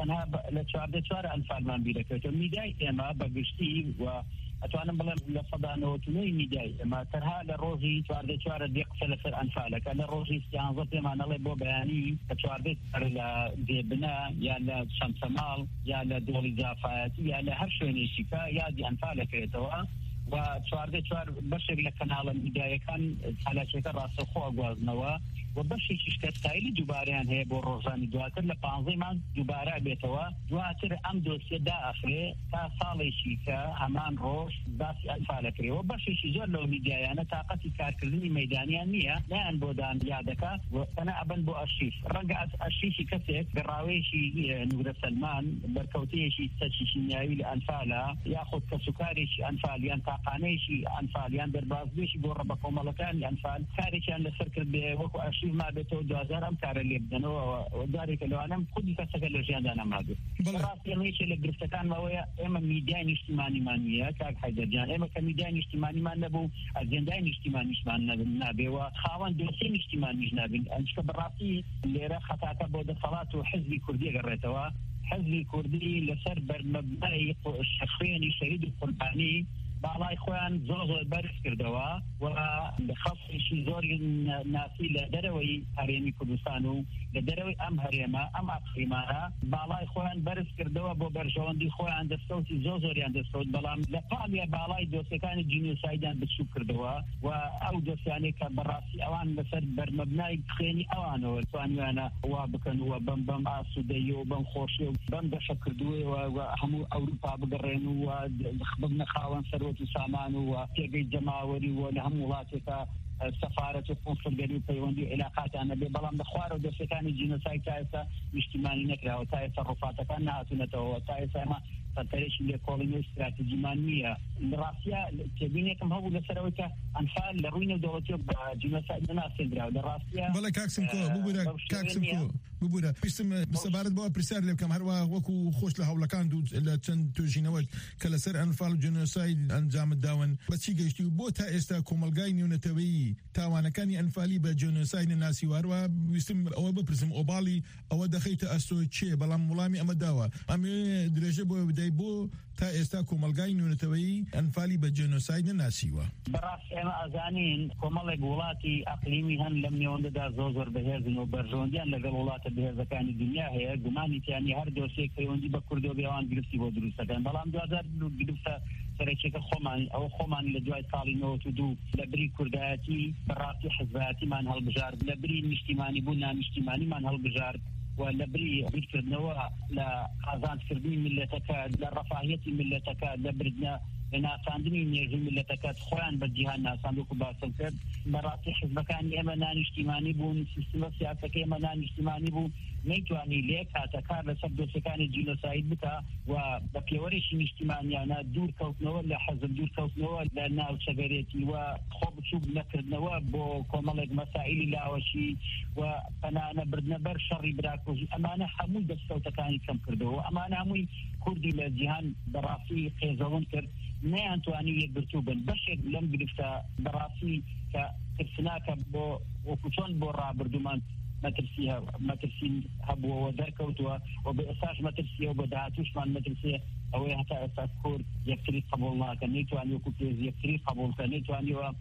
لە 14 ئەنفالمان بیرەکەوێتەوە میدیای ئێمە بەگشتی و ئەتوانم بڵێم لە سەدانەوەتونەی میدیای ئێمە تەنها لە ڕۆژی 14 دێ قسە لەسەر ئەنفالەکە لە ڕۆژی 13 پێمانەڵێ بۆ بەیانی کە 14 لە دێبنە یا لە شەمسەماڵ یا لە دۆڵی جافایەتی یا لە هەر شوێنێکی کە یادی ئەنفالەکەوێتەوە و 14 بەشێک لە کەناڵە میدیایەکان چالاکیەکە ڕاستەخۆ ئەگوازنەوە و بەشێکیش کە ستایلی دووباریان هەیە بۆ ڕۆژانی دواتر لە 15 مانگ دووبارە بێتەوە دواتر ئەم دۆسیە دائەخرێ تا ساڵێکی کە هەمان ڕۆژ باسی ئەنفالەکرێەوە بەشێکی زۆر لەو میدیایانە تااقەتی کارکردنی مەیدانیان نییە نیان بۆ دانیادەکە تەنە ئەبن بۆ ئەرشیف ڕەنگە ئەرشیفی کەسێک گەڕاوەیەکی نورە سەلمان بەرکەوتەیەکی سەرچی نیاوی لە ئەنفالە یاخود کەسوکارێکی ئەنفالیان تاقانەیەکی ئەنفالیان دەربازبێکی بۆ ڕەبە کۆمەڵەکانی ئەنفال کارێکیان لەسەر کرد بێ وەکو ما بێتەوە 2000 ئەم کارە لێ بدەنەوە دارێکە لەوانم خودی کەسەکە لە ژیاندا نەمادێت ڕاستی ئەمەیەکێ لە گرفتەکانمەوەیە ئێمە میدیای نیشتیمانیمان نییە کاک حەیدەرجان ئێمە کە میدیای نیشتیمانیمان نەبوو ئەجێندای نیشتیمانیشمان نابێەوە خاوەن دۆسیە نیشتیمانیش نابین ئەنچکە بەڕاستی لێرە خەتاکە بۆ دەسەڵات و حزبی کوردی گەڕێتەوە حزبی کوردی لەسەر بەرمەبنای شەخصێنی شەهید و قوربانی باڵای خۆیان زۆر بەرز کردەوە و خەڵکیشی زۆری ناسی لە دەرەوەی هەرێمی کوردستان و لە دەرەوەی ئەم هەرێمە ئەم ئاقلیمانە باڵای خۆیان بەرز کردەوە بۆ بەرژەوەندی خۆیان دەستکەوتی زۆریان دەستکەوت بەڵام لە پاڵیە باڵای دۆسیەکانی جینۆسایدیان بچوو کردەوە و ئەو دۆسیانەی کە بەڕاستی ئەوان لەسەر بەرمەبنای خوێنی ئەوانەوە توانیانە وا بکەن و بەم ئاسوودەیی و بەم خۆشی و بەم دەشە کردووەوە و هەموو ئەوروپا بگەڕێن و ببنە خاوەن سەرۆت و سامان و تێگەی جەماوەری و لە هەموو وڵاتێکە سەفارەت و کۆنسڵگەری و پەیوەندی و عێلاقاتیانە بێ بەڵام لە خوارە و دەستەکانی جینۆساید تا ئێستا نیشتیمانی نەکراوە تا ئێستا ڕۆفاتەکان نهاتوونەتەوە تا ئێستا ئێمە سەرتەرێکی لێکۆڵینی و استراتیجیمان نییە لە ڕاستیە تێبینێکم هەبوو لەسەرەوەی کە ئەنفال لە ڕووی نێودەوڵەتیە بە جینۆساید نەناسێنراوە لە ڕاستیە بەڵێ کاکسم کۆ ببوورە پێشتم سەبارەت بەوە پرسیار لێ بکەم هەروە وەکو خۆش لە هەوڵەکان دوو لە چەند توێژینەوەی کە لەسەر ئەنفال و جینۆساید ئەنجامت داون بەچی گەیشتی و بۆ تا ئێستا کۆمەلگای نێونەتەوەیی تاوانەکانی ئەنفالی بە جینۆساید ناسی واروە ویستم ئەوە بپرسم ئۆباڵی ئەوە دەخەیتە ئەستۆی چێ بەڵام وڵامی ئەمە داوە ئەمێ درێژە بۆ بدەی بۆ تا ئێستا کۆمەلگای نێونەتەوەیی ئەنفالی بە جینۆساید ناسیوە بەڕاست ئێمە ئەزانین کۆمەڵێک وڵاتی ئەقلیمی هەن لەم نێوەندەدا زۆر بەهێزن و بەرژەوەندیان لەگەڵ وڵاتە بەهێزەکانی دنیا هەیە گومانیتیانی هەر دۆسێک پەیوەندی بە کوردۆ بێوان گرفتی بۆ دروستەکەن بەڵام 2002 گرفتە سەرەکیەکە خۆمان لە دوای ساڵی 92 لە بری کوردایەتی بەڕاستی حزبایەتیمان هەڵبژارد لە بری نیشتیمانی بوو نانیشتیمانیمان هەڵبژارد و لە بری بیرکردنەوە لە قازانکردنی ملەتەکە لە ڕەفاهیەتی ملەتەکە لە بردنە لە ناساندنی نێژوی ملەتەکەت خۆیان بە جیهان ناساندوکو باسم کرد بەڕاستی حزبەکانی ئێمە نانیشتیمانی بوون سیستەمە سیاسەکەی ئێمە نانیشتیمانی بوو نەیتوانی لێ کاتەکار لەسەر دۆسیەکانی جینۆساید بکە و بە پێوەرێکی نیشتیمانیانە دوورکەوتنەوە لە حەزب دوورکەوتنەوە لە ناوچەگەرێتی و خۆ بچوو نەکردنەوە بۆ کۆمەڵێک مەسائلی لاوەشی و پەنانە بردنە بەر شەڕی براکۆژی ئەمانە هەمووی دەستکەوتەکانی کەم کردەوە ئەمانە هەمووی کوردی لە جیهان بەڕاستی قێزەون کرد نەیانتوانی یەکگرتوو بن بەشێک لەم گرفتە بەڕاستی کە ترسناکە بۆ وەکو چۆن بۆ ڕابردومان مەترسی هەبووەوە دەرکەوتووە و بە ئێستاش مەترسیەوە بە داهاتووشمان مەترسیە ئەوەی هەتا ئێستا کورد یەکتری قبوڵ ناکەن نەیتوانی وەکو پێز یەکتری قبوڵکە نەیتوانیەوە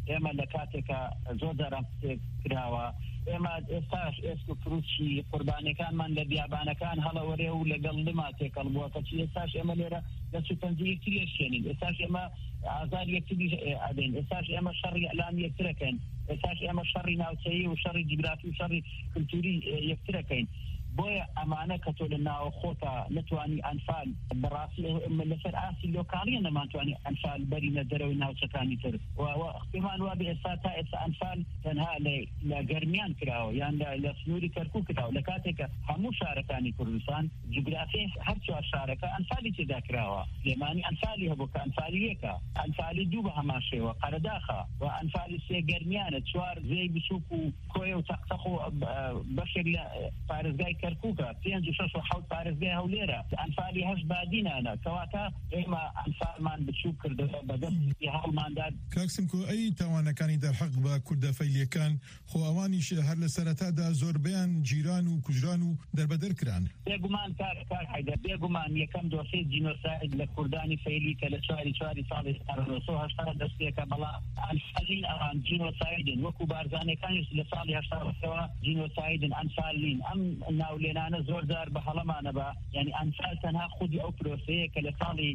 ئێمە لە کاتێکە زۆر دەرم کراوە ئێمە ئێستاش ئێسک و فروشی قوربانەکانمان لە بیابانەکان هەڵەوەرێ و لەگەڵ لما تێکەڵ بووە کەچی ئێستاش ئێمە لێرە لە سوپەنجی یەکتر لێشێنین ئێستاش ئێمە ئازار یەکتری ئەدەین ئێستاش ئێمە شەڕی ئەلام یەکترەکەین ئێستاش ئێمە شەڕی ناوچەیی و شەڕی جیگرافی و شەڕی کولتوری یەکترەکەین بۆیە ئەمانە کە تۆ لە ناوە خۆتە نتوانی ئەنفال بەڕاستی لەسەر ئاسی لۆکاڵیە نەمانتوانی ئەنفال بەرینە دەرەوەی ناوچەکانی تر احتیمان وابێ ئێستا تا ئێستا ئەنفال تەنها لە گەرمیان کراوە یان لە سنووری کەرکووک کراوە لە کاتێکە هەموو شارەکانی کوردستان جوگرافی هەر چوار شارەکە ئەنفالی تێدا کراوە لێمانی ئەنفالی هەبوو کە ئەنفالی یەکە ئەنفالی دوو بە هەمان شێوە قەرەداخە و ئەنفالی سێ گەرمیانە چوار زێی بچووک و کۆیە و تەقتەق و بەشێک لە پارێزگای کەرکووکە 5 و 6 و 7 پارێزگای هەولێرە ئەنفالی 8 بادینانە کەواتە ئێمە ئەنفالمان بچووک کردەوە بەدەستی هەڵماندا. کاکسمکۆ ئەی تاوانەکانی دەرحەق بە کوردەفەیلیەکان خۆ ئەوانیش هەر لە سەرەتادا زۆربەیان جیران و کوژران و دەربەدەر کران بێگومان کار حیدە بێگومان یەکەم دۆسەی جینۆساید لە کوردانی فەیلی کە لە 4 ساڵی 1980 دەستێکە بەڵام ئەنفالین ئەوان جینۆسایدن وەکو بارزانەکانیش لە ساڵی 80ەوە جینۆسایدن ئەنفالین ئەم ناولێنانە زۆر جار بە هەڵەمانە بە یعنی ئەنفال تەنها خودی ئەو پرۆسەیە کە لە ساڵی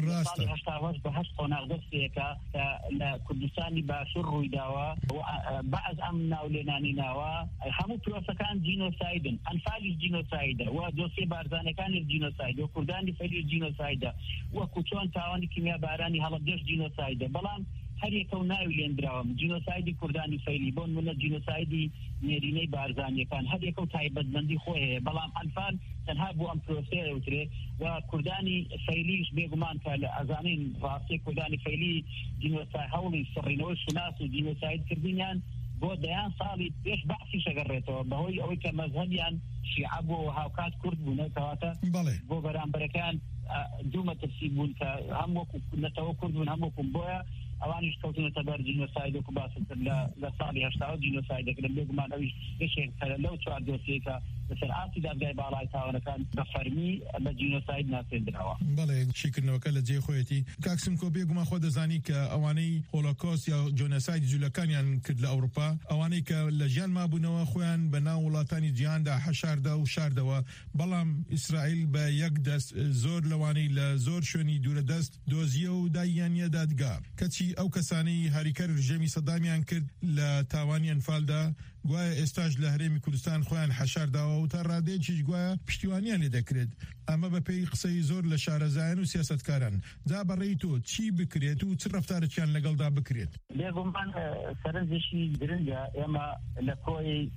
80 بە 8 قۆناغ دەستێکە کە لە کوردستانی باشوور ڕوویداوە بەعز ئەم ناولێنانی ناوە هەموو پرۆسەکان جینۆسایدن ئەنفالیش جینۆسایدە و دۆسیە بارزانەکانی جینۆسایدە و کوردانی فەیلی جینۆسایدە وەکو چۆن تاوانی کیمیابارانی هەڵەبجەش جینۆسایدە بەڵام هەر یەکە و ناوی لێنراوە جینۆسایدی کوردانی فەیلی بۆن منە جینۆسایدی نێرینەی بارزانیەکان هەر یەکە و تایبەتمەندی خۆی هەیە بەڵام ئەنفال تەنها بۆ ئەم پرۆسەیە وترێ و کوردانی فەیلیش بێگومان کە لە ئەزانین ڕاستی کوردانی فەیلی جینۆسای هەوڵی سڕینەوەی شوناس و جینۆساید کردنیان بۆ دەیان ساڵی پێش بەعسی شەگەڕێتەوە بەهۆی ئەوەی کە مەزهەبیان شیعە بۆ هاوکات کورد بوون کەواتە بۆ بەرامبەرەکان دوو مەترسی بوون کە هەم وەکو نەتەوە کورد بوون هەم وەکوم بۆیە ئەوانیش کەوتونەتە بەر جینۆساید وەکو باست لە ساڵی 80 جینۆسایدەکردن بێگومان ئەویش گەشێک لەو چوار دۆسیەکە لەسەر ئاسی دادگای باڵای تاوانەکان بە فەرمی بە جینۆساید ناسێنراوە. بەڵێ شیکردنەوەکە لە جێ خۆیەتی کاکسمکۆ بێگومان خۆ دەزانی کە ئەوانەی هۆلۆکۆست یا جۆنەساید جوولەکانیان کرد لە ئەوروپا ئەوانەی کە لە ژیان مابوونەوە خۆیان بە ناو وڵاتانی جیهاندا حەشاردا و شاردەوە بەڵام ئیسرائیل بە یەک دەست زۆر لەوانەی لە زۆر شوێنی دوورە دەست دۆزیە و دایانیە دادگا کەچی ئەو کەسانەی هاریکەر ژێمی سەدامیان کرد لە تاوانی ئەنفالدا گوایە ئێستاش لە هەرێمی کوردستان خۆیان حەشارداوە و تا ڕادێکیش گوایە پشتیوانیان لێ دەکرێت ئەمە بە پێی قسەی زۆر لە شارەزایان و سیاسەتکاران جا بەڕێی تۆ چی بکرێت و چ ڕەفتارێکیان لەگەڵدا بکرێت؟ بێگومان سەرنجێکی گرنگە ئێمە لە کۆی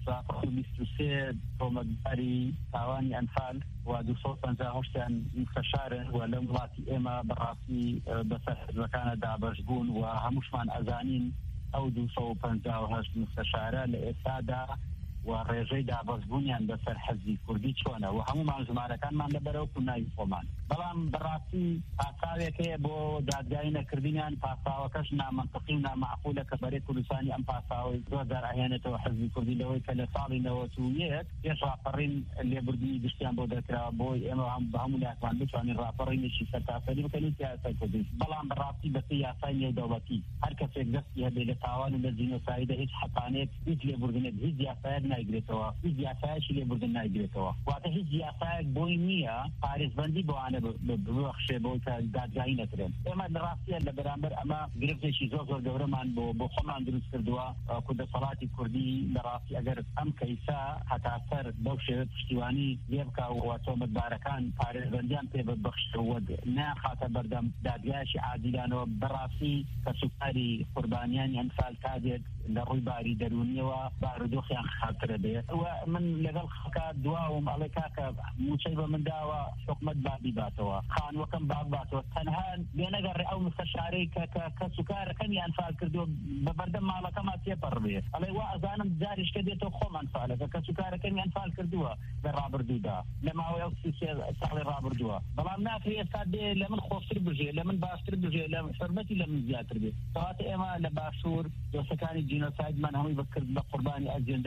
23 تۆمەتباری تاوانی ئەنفال و 258یان مستەشارن و لەم وڵاتی ئێمە بەڕاستی بەسەر حزبەکانە دابەش بوون و هەمووشمان ئەزانین ئەو 258 مستەشارە لە ئێستادا و ڕێژەی دابەزبوونیان بەسەر حەزبی کوردی چۆنە و هەمومان ژمارەکانمان لەبەرەوە ناوی خۆمان بەڵام بەڕاستی پاساوێک هەیە بۆ دادگای نەکردنیان پاساوەکەش نامەنتەقی و نامەعقولە کە بەرەی کوردستانی ئەم پاساوەی زۆر جار ئەهێنێتەوە حەزبی کوردی لەوەی کە لە ساڵی 91 پێش ڕاپەڕین لێبوردنی گشتیان بۆ دەکراوە بۆی ئێمە هەموو لایەکمان بتوانین ڕاپەڕینێکی سەرتاسەری بکەین سیاسەی کوردی بەڵام بەڕاستی بەپێی یاسای نێودەوڵەتی هەر کەسێک دەستی هەبێ لە تاوان و لە جینۆسایدە هیچ حەقانێت هیچ لێبوردنێک هیچ یاسایەک نایگرێتەوە هیچ یاسایەکی لێبوردن نایگرێتەوە واتە هیچ یاسایەک بۆی نییە پارێزبەندی بۆوانە ببەخشێ بۆ کە دادگایی نەکرێن ئێمە لە ڕاستیە لە بەرامبەر ئەمە گرفتێکی زۆر زۆر گەورەمان بۆ خۆمان دروست کردووە کوردەسەڵاتی کوردی لە ڕاستی ئەگەر ئەم کەیسا هەتا سەر بەو شێوە پشتیوانی لێ بکا و تۆمەتبارەکان پارێزبەندیان پێ ببەخشەوە ناخاتە بەردەم دادگایەکی عادیلانەوە بەڕاستی کە سوکاری قوربانیانی ئەنفال کاتێک لە ڕووی باری دەرونیەوە بارودۆخیان خاترە بێت من لەگەڵ خەکە دواوم ئەڵێ کاکە موچەی بە من داوە حکومەت بابی باتەوە خانوەکەم باب باتەوە تەنها بێنەگەڕێ ئەو مستەشارەی کە سوکارەکەمی ئەنفال کردووە بە بەردەم ماڵەکەما تێپەڕ بێ ئەڵێ وا ئەزانم جاریشکە دێتەوە خۆم ئەنفالەکە کە سوکارەکەمی ئەنفال کردووە لە ڕابردوودا لە ماوەی ئەو ساڵی ڕابردووە بەڵام ناکرێ ئێستا دێ لە من خۆشتر بژێ لە من باشتر بژێ لە حرمەتی لە من زیاتر بێت کەواتە ئێمە لە باشوور دۆسەکانی جینۆسایدمان هەمووی بکرد بە قوربانی ئەجێندای حەزب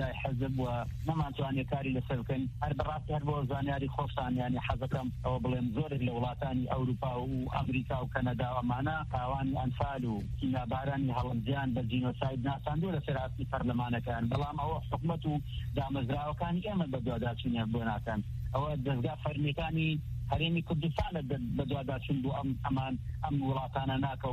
واجب ونما تواني كاري لسبكن هر براسي هر بوزانياري خوشان يعني حزكم او بلين زور لولاتاني اوروبا وامريكا وكندا ومعنا تاواني انفالو كنا باراني هلمجان بالجينوسايد ناسان دولة سرعاتي برلمان كان بلام او حكمته دامزراو كان ايمن بدواداتشين يهبونا كان او دزقاء فرميكاني هريمي كردستان بدواداتشين بو امان ولاتانا ناكا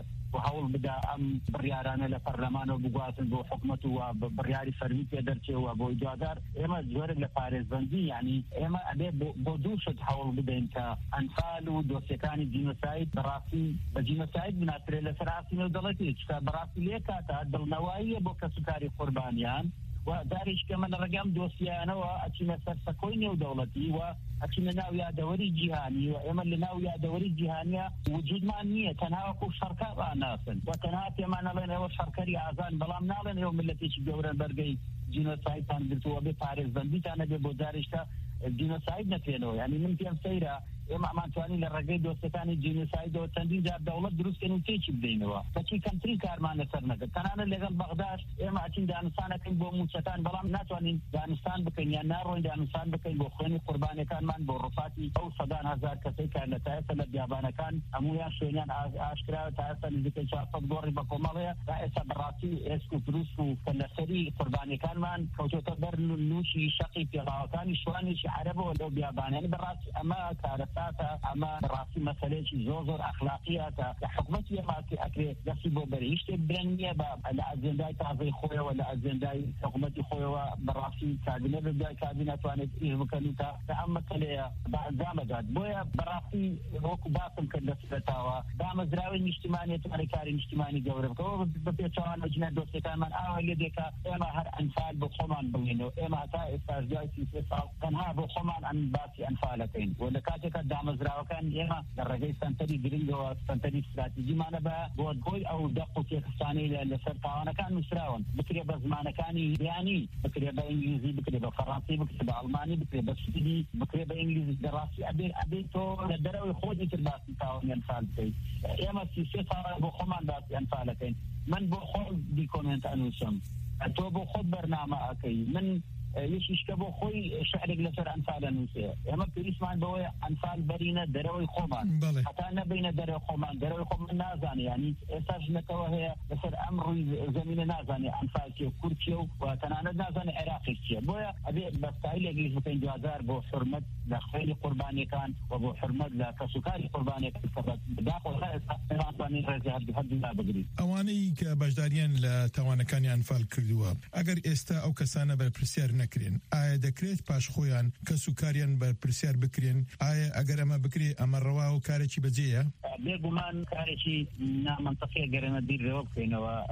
وهول بدا بريارانا لبرلمان وبقواتن بو حكمته وبرياري فرميكي درتي وبو اجادار اما جورق لفارس بندي يعني اما ابي بودوشت هول بدا انت انفال ودوسيكاني جينوسايد براسي بجينوسايد بناتري لسراسي ودلتي براسي ليكا تعدل نوايا بو كسكاري قربانيان ودارش كمان رقم دوسيانا واتشنا سرسكويني ودولتي واتشنا ناويا دوري جهاني واما اللي ناويا دوري جهانية وجود معنية تنهاكو شركاء ناسا وتنهاك يمان لنا وشركري اعزان بلام نالنا يوم التي شجورا برقي جينوسايد تنقلتوا بباريس بنديتانا ببودارشتا الجينوسايد نكينو يعني من فيهم سيرا اما مانتواني للرقي دوستاني جينوسايد وتندين جاب دولة دروس كانوا تيجي بدينوا فكي كنتري كارمان سرنك كانانا لغن بغداد اما اتين دانستان كن بو موسطان بلام ناتواني دانستان بكن يا نارو دانستان بكن بو خيني قرباني كان من بو رفاتي او صدان هزار كسي كان لتايسا لديابانا كان امويا شوينيان اشكرا تايسا لذكي شارفت دوري بكوماليا تايسا براسي اسكو دروسو كالسري قرباني كان من كوتو تقدر نوشي شقي في غاوتاني شواني شي عربو ولو بياباني يعني براسي اما كارثة اما راسي مسألة زوزر اخلاقية كحكمتي ما اكري نسيبو بريش تبرنيه الأجنداي تعزي خويا ولا أجنداي حكومتي خويا براسي كابينة بداي كابينة توانت إيه مكانيتا تأمل كليا بعد زامجات بويا براسي روكو باسم كدسبتاوا دام زراوي الاجتماعي تواني كاري اجتماعي جورب كو ببيتوان وجنا دوسي كان من أول يديكا إما هر أنفال بخمان بلينو إما تا استرجاي سيسا كان ها بخمان أن باسي أنفالتين ولكاتك دام زراوي كان إما درجة سنتري جرينجو سنتري استراتيجي معنا بود بوي أو دقو كيخصاني لسرطاوانا كان مسراون بكري بزمانا كاني يعني بكري بإنجليزي بكري بفرنسي بكري بألماني بكري بسويدي بكري بإنجليزي دراسي أبي تو لدروي خودي ترباسي تاون ينفال بي إما سيسي صار بخمان باسي أنفالتين من بخود بيكوننت أنوسم تو بخود برنامج أكي من يشكبو خوي شعرك لسر أنفال نوسيا أما بريسمان بوي أنفال برينا دروي خومان حتى أنا بين دروي خومان نازاني يعني إساج نكوه لسر أمر زمين نازاني أنفال كيو كورتيو وتناند نازاني عراقي كيو بويا أبي بستايل يجلس بين جوازار بو حرمت لخيل قرباني كان وبو حرمت لكسكاري قرباني كان كبت داخل خائصة إرانتاني رزي هدي لا بقري أواني كبجداريان لتوانا كان أنفال كردوا أجر إستا أو كسانة بالبرسير نكرين آیا دەکرێت پاش خۆیان کەس و کاریان بە پرسیار بکرێن ئایا ئەگەر ئەمە بکرێ ئەمە ڕەوا و کارێکی بەجێیە بێگومان کارێکی نامەنتەقیە گەرەنە بیرەوە بکەینەوە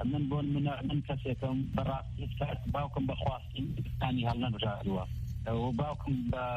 من کەسێکم بەڕاستی باوکم بەخواستانی هەڵنەبژاردووە وباوكم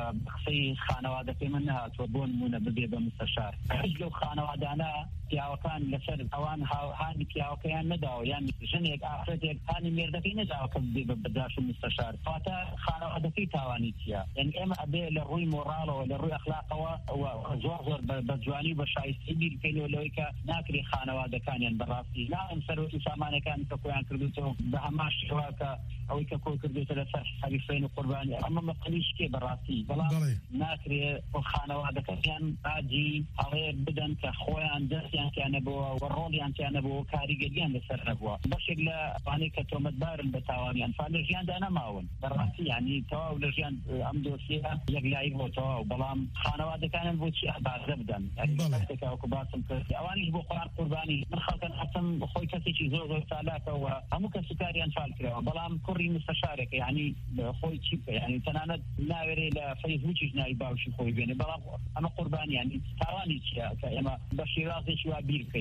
بخصي خانوادة في منها توبون من بدي بمستشار لو خانوادانا يا وكان لسر اوان هاني يا وكان نداو يعني جنيك اخرتك هاني ميردفي نداو كبدي بداش المستشار فاتا خانوادة في توانيتيا يعني اما ابي للروي مورال ولا الروي اخلاقه وزور بجواني بشايسيبي كيلو لويكا ناكري خانوادة كان يعني براسي لا انسروتي سامانه كان كوان كردوتو بهماش شواكا او كوي كردوتو لسر حريفين وقرباني اما قليش كي براسي بلا ناكري خانوادة كان اجي عليه بدن كخوان دس كان بو والرول كان بو كاريجيان لسر نبوا بشكل يعني كتومت بارن بتاواني انفال جيان انا ماون براسي يعني تو لجيان امدو فيها يقلاي بو تو بلام خانواده كان بو شي بعد زبدن يعني تكا وكباسم اواني بو قران قرباني من خلق حسن خوي كسي زوج ثلاثه وهم كسكاري انفال كره بلام كوري مستشارك يعني خوي شي يعني تنانا ناوري لا فيسبوك جناي باوشي خوي بيني بلام انا قرباني يعني تراني كما بشيرازي شو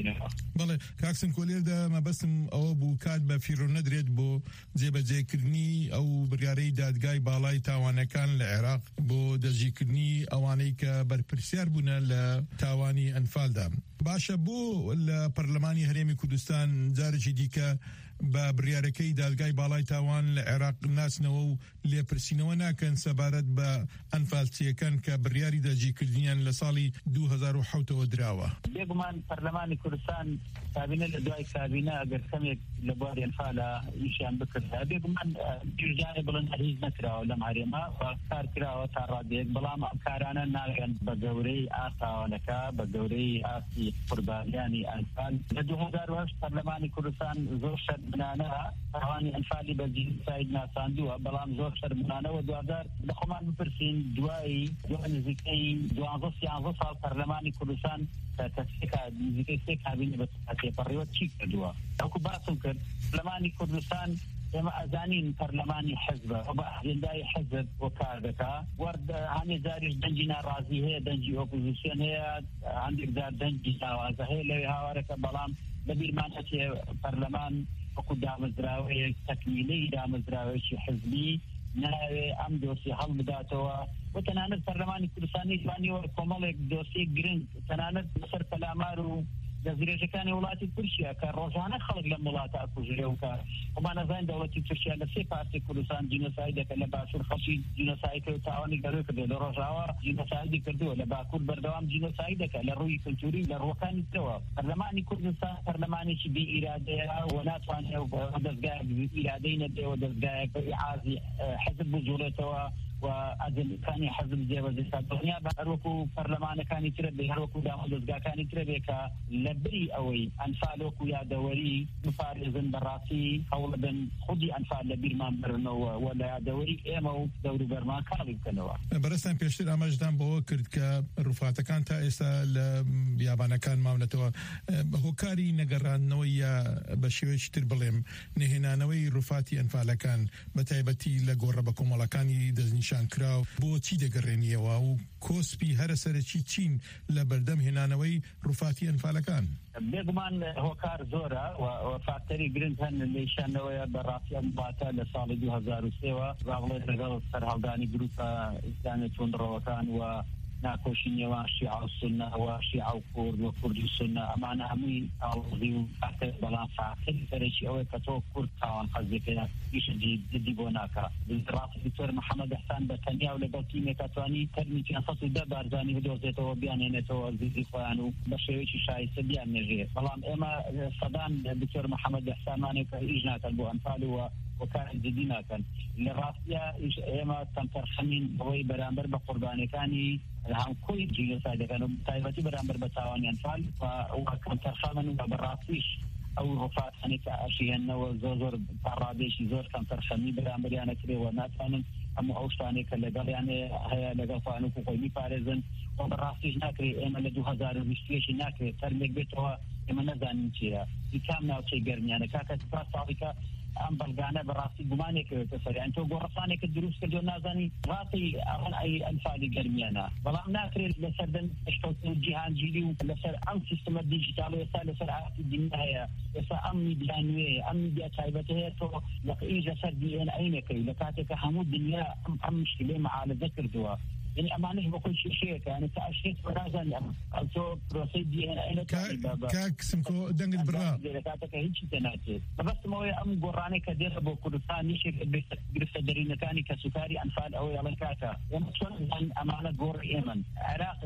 بله کاکسم کولێردا مەبەستم ئەوە بوو کات بە فیرۆ نەدرێت بۆ جێبەجێکردنی ئەو بڕیارەی دادگای باڵای تاوانەکان لە عێراق بۆ دەژیکردنی ئەوانەی کە بەرپرسیار بوونە لە تاوانی ئەنفالدا باشە بۆ لە پەرلەمانی هەرێمی کوردستان جارێکی دیکە بە بڕیارەکەی دادگای باڵای تاوان لە عێراق ناسنەوە و لێپرسینەوە ناکەن سەبارەت بە ئەنفالچیەکان کە بڕیاری داگیرکردنیان لە ساڵی 2007ەوە دراوە. بێگومان پەرلەمانی کوردستان کابینە لە دوای کابینە ئەگەر کەمێک لە بواری ئەنفالە ئیشیان بکردها بێگومان گیرجانێ بڵند هیچ نەکراوە لەم هەرێما کار کراوە تا ڕادێک بەڵام ئەم کارانە ناگەن بە گەورەی ئاساوانەکە بە گەورەی ئاسی قوربانیانی ئەنفال. لە 2008 پەرلەمانی کوردستان زۆر شەرمنانە تاوانی ئەنفالی بە جینۆساید ناساندووە بەڵام زۆر شەرمنانەوە دوادار لە خۆمان بپرسین دوای نزیکەی 12-13 ساڵ پەرلەمانی کوردستان نزیکەی سێ کابینە بە تێپەڕیوە چی کردووە؟ ئەوکو باسم کرد پەرلەمانی کوردستان ئێمە ئەزانین پەرلەمانی حەزبە بە ئەجێندای حەزب بۆ کار دەکا هەندێ جاریش دەنجی ناڕازی هەیە دەنجی ئۆپۆزیسیۆن هەیە هەندێک جار دەنجی ناوازە هەیە لەوێ هاوارەکە بەڵام لەبیرمان هەچێ پەرلەمان وەکو دامەزراوەیەک تەکمیلەی دامەزراوەیەکی حزبی ناوێ ئەم دۆسی هەڵبداتەوە و تەنانەت پەرلەمانی کوردستانی توانیوە کۆمەڵێک دۆسی گرنگ تەنانەت لەسەر پەلامار و دەزیرێژەکانی وڵاتی تورکیا کە ڕۆژانە خەڵک لەم وڵاتە ئەکوژرێ و کار ومان نەزانین دەوڵەتی تورکیا لە سێ پارتی کوردستان جینۆساید دەکە لە باشوور خەڵکی جینۆساید کرد و تاوانی گەورەی کردووە لە ڕۆژاوا جینۆسایدی کردووە لە باکوور بەردەوام جینۆساید دەکە لە ڕووی کلتوری لە ڕووەکانی ترەوە. پەرلەمانی کوردستان پەرلەمانێکی بێ ئیرادەیە و ناتوانێت دەستگایەک ئیرادەی نەبێەوە دەستگایەک بە ئیعازی حەزب بجوڵێتەوە و ئەجەندەکانی حەزب جێبەجێ دنیا بە هەروەکو پەرلەمانەکانی ترە بێ هەروەکو دامەزگاکانی ترە بێ کە لە بری ئەوەی ئەنفال وەکو یادەوەری بپارێزن بەڕاستی هەوڵ بدەن خودی ئەنفال لە بیرمان بڕنەوە و لە یادەوەری ئێمە و دەوروبەرمان کاڵی بکەنەوە. بەڕێستان پێشتر ئاماژدان بەوە کرد کە ڕوفاتەکان تا ئێستا لە بیابانەکان ماونەتەوە هۆکاری نەگەڕاندنەوەی یا بە شێوەیەکی تر بڵێم نهێنانەوەی ڕوفاتی ئەنفالەکان بە تایبەتی لە گۆڕە بە کۆمەڵەکانی دەستنیشان کراو بۆچی دەگەڕێنیەوە و کۆسپی هەرە سەرەکی چین لە بەردەم هێنانەوەی ڕوفاتی ئەنفالەکان؟ بێگومان هۆکار زۆرە و فاکتەری گرنگ هەن لێشانەوەیە بەڕاستی ئەم وڵاتە لە ساڵی 2003ەوە ڕاوڵێت لەگەڵ سەرهەڵدانی گروپە ئیسلامی تۆندڕەوەکان و ناکۆشی نێوان شیعە و سونە و شیعە و کورد و کوردی سونە ئەمانە هەمووی ئاڵغی و فاکتەر بەڵام فاکتەری سەرەکی ئەوەیە کە تۆ کورد تاوان حەزێکەیە ئیشە جدی بۆ ناکا. ڕاستی دکتۆر محەممەد ئەحسان بە تەنیا و لەگەڵ تیمێکە توانی تەرمی 510 بارزانی بدۆزێتەوە بیانێنێتەوە زیزی خۆیان و بە شێوەیەکی شایستە بیان نێژێ بەڵام ئێمە سەدان دکتۆر محەممەد ئەحسانمانێک کە ئیش ناکەن بۆ ئەنفال وەکار جدی ناکەن. لە ڕاستیە ئێمە تەمتەرخەمین بەوەی بەرامبەر بە قوربانەکانی هەمکۆی جینۆسایدەکان و تایبەتی بەرامبەر بە تاوانی ئەنفال و کەمتەرخەمن و بەڕاستیش ئەو ڕوفاتانی کە ئەشیێنەوە زۆر پاڕادێکی زۆر کەمتەرخەمی بەرامبەریانە کرێەوە ناتوانن ئەموو ئەو شتانێک کە لەگەڵیان هەیە لەگەڵ خوانوک و خۆی میپارێزن و بەڕاستیش ناکرێت ئێمە لە 2020 ناکرێت تەرمێک بێتەوە ئێمە نەزانین چیە کام ناوچەی گەرمیانە کاکە ساڵیکە ئەم بەڵگانە بەڕاستی گومانێکەوێتە سەریان تۆ گۆڕەسانێکە دروست کردو نازانی ڕاستی ئەڵەن ئەی ئەنفالی گەرمیانە بەڵام ناکرێت لەسەردەن شتۆتن جیهانگیری و لەسەر ئەم سیستەمە دیجیتال و ئێستا لەسەر ئاتی دینیا هەیە ئێستا ئەم میدیا نوێ ئەم میدیا تایبەت هەیە تۆ لەقیژ لەسەر DNA لە کاتێکە هەموو دنیا ئەم مشکلەی مەعالەجە کردووە. يعني أمانه بكل شيء يعني تأشيت ورازن أو بروسيد DNA كاكسمكو دنقل برا كاتك هيك تناتي بس ما أم قراني كدير أبو كردستان نيشك بيستدرين كاني كسكري أنفال أو يلا كاتا يعني شلون عن أمانة قر يمن عراق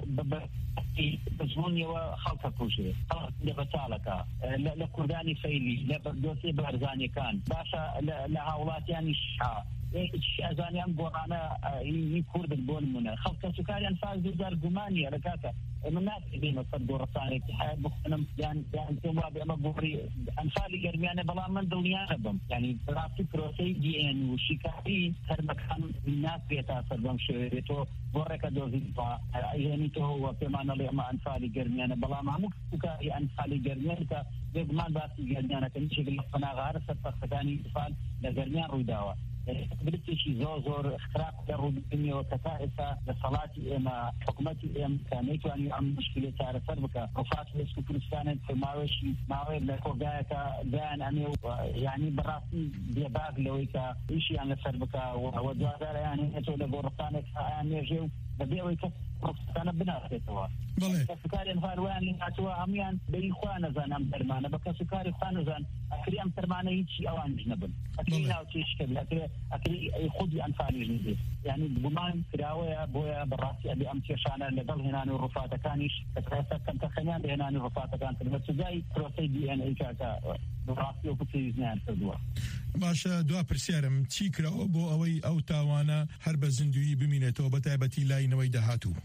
بزمون يوا خلطة كوشي خلط لبتالك لا كرداني فيلي لا بردوسي بارزاني كان باشا لهاولات يعني شعا أزاني أم قرانا يكورد البون منا خلق سكري أنفال زوجار جمانية لكاتا من الناس اللي مصدر رصاني اتحاد بخنم يعني تما بأما قوري أنفالي جرميانة بلا من دنيا بهم يعني راسي كروسي DNA وشيكاري كرمكان الناس بيتاثر بهم شويتو بورك دوزي با يعني تو هو كمان اللي أما أنفالي جرميانة بلا ما مو سكري أنفالي جرميانة بيجمان باسي جرميانة كنيشة بالقناة غارة ستفقداني أنفال لجرميان رويداوا بدتشي زور اختراق الروبينية وكتائسة لصلاتي إما حكومتي إما كانيتو أن يعمل مشكلة تارة سربكة رفات لسكو كريستانة في ماوشي ماويب لكو غايكا غاين أميو يعني براسي بيباق لويكا إيشي عن سربكة ودوادار يعني نتو لغورتانك يعني يجيو بدي أقول أنا بناسيتها سكاري فاروان لناتوا هميان بيخوانا زان أم ترمانة بك سكاري خوانا زان أكري أم ترمانة يتشي أوان جنبن أكري ناو تيش كبير أكري يخد أنفاني جنبي يعني بمان كراوية بويا براسي أبي أم تيشانا لدل هناني الرفاة كانيش كترسك كم تخنيان بهناني الرفاة كان فالمتزاي بروسي دي أن إيكاكا براسي وكتيزنان فردوا باشە دوا پرسیارم چی کراوە بۆ ئەوەی ئەو تاوانە هەر بە زیندوی بمینێتەوە بە تایبەتی لای نەوەی داهاتوو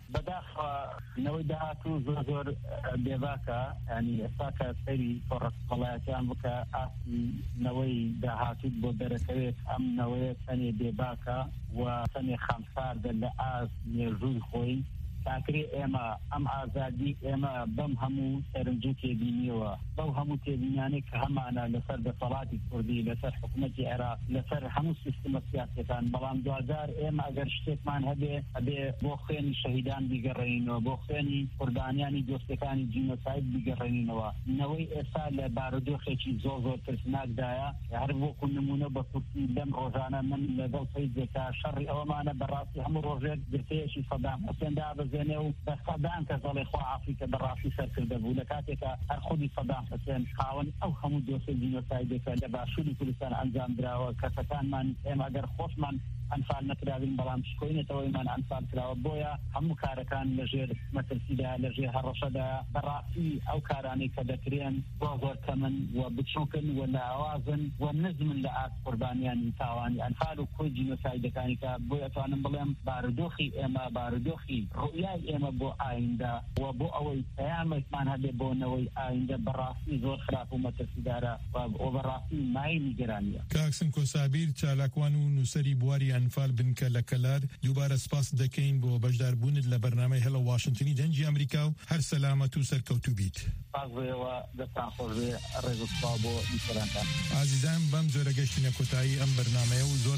نەوەی داهاتوو زۆر بێباکە ینی ئێستاکە سەیری وڵایەتیان بکە ئاسی نەوەی داهاتووت بۆ دەرەکەوێت ئەم نەوەیە سەنێ بێباکە و سەنێ خامساردە لە ئاز مێژووی خۆی تاکرێ ئێمە ئەم ئازادی ئێمە بەم هەموو سەرنجوو تێبینیەوە بەو هەموو تێبینیانەی کە هەمانە لەسەر دەسەڵاتی کوردی لەسەر حکوومەتی عێراق لەسەر هەموو سیستەمە سیاسەتان بەڵام دوادار ئێمە ئەگەر شتێکمان هەبێ بۆ خوێنی شەهیدان بیگەڕێنینەوە بۆ خوێنی قوربانیانی دۆستەکانی جینۆساید بیگەڕێنینەوە نەوەی ئێستا لە بارودۆخێکی زۆر ترسناکدایە هەر بۆکو نمونە بە کورتی لەم ڕۆژانە من لەگەڵ فەیزێکە شەڕی ئەوەمانە بەڕاستی هەموو ڕۆژێک گرتەیەکی سەدام حوسێندا بەزێنێ و بە سەدام کە دەڵێ خوا ئافریکا بەڕاستی سەرکردە بوو لە کاتێکە هەر خودی سەدام حوسێن خاوەن ئەو هەموو دۆسە جینۆسایدێکە لە باشووری کوردستان ئەنجام درراوە کەسەکانمان ئێمە ئەگەر خۆشمان ئەنفال نەکراوین بەڵام شکۆینێتەوەیمان ئەنفال کراوە بۆیە هەموو کارەکان لەژێر مەترسیدا لەژێر هەڕەشەدا بەڕاستی ئەو کارانەی کە دەکرێن زۆر کەمن و بچووکن و لاوازن و نزمن لە ئاست قوربانیانی تاوانی ئەنفال و کۆی جینۆسایدەکانی کە بۆ ئەتوانم بڵێم بارودۆخی ئێمە بارودۆخی ڕوئیای ئێمە بۆ ئایندە و بۆ ئەوەی پەیامێکمان هەبێ بۆنەوەی ئایندە بەڕاستی زۆر خراپ و مەترسیدارە و بەڕاستی مای نیگەرانیە. کاکسن کۆسابیر چالاکوان و نووسەری بواری ئەنفال بنکە لە کەلار دووبارە سپاس دەکەین بۆ بەشداربوونت لە بەرنامەی هەڵە واشنگتنی دەنگی ئەمریکا و هەر سەلامەت و سەرکەوتوو بیت. عزیزان بەم جۆرە گەشتینە کۆتایی ئەم بەرنامەیە و زۆر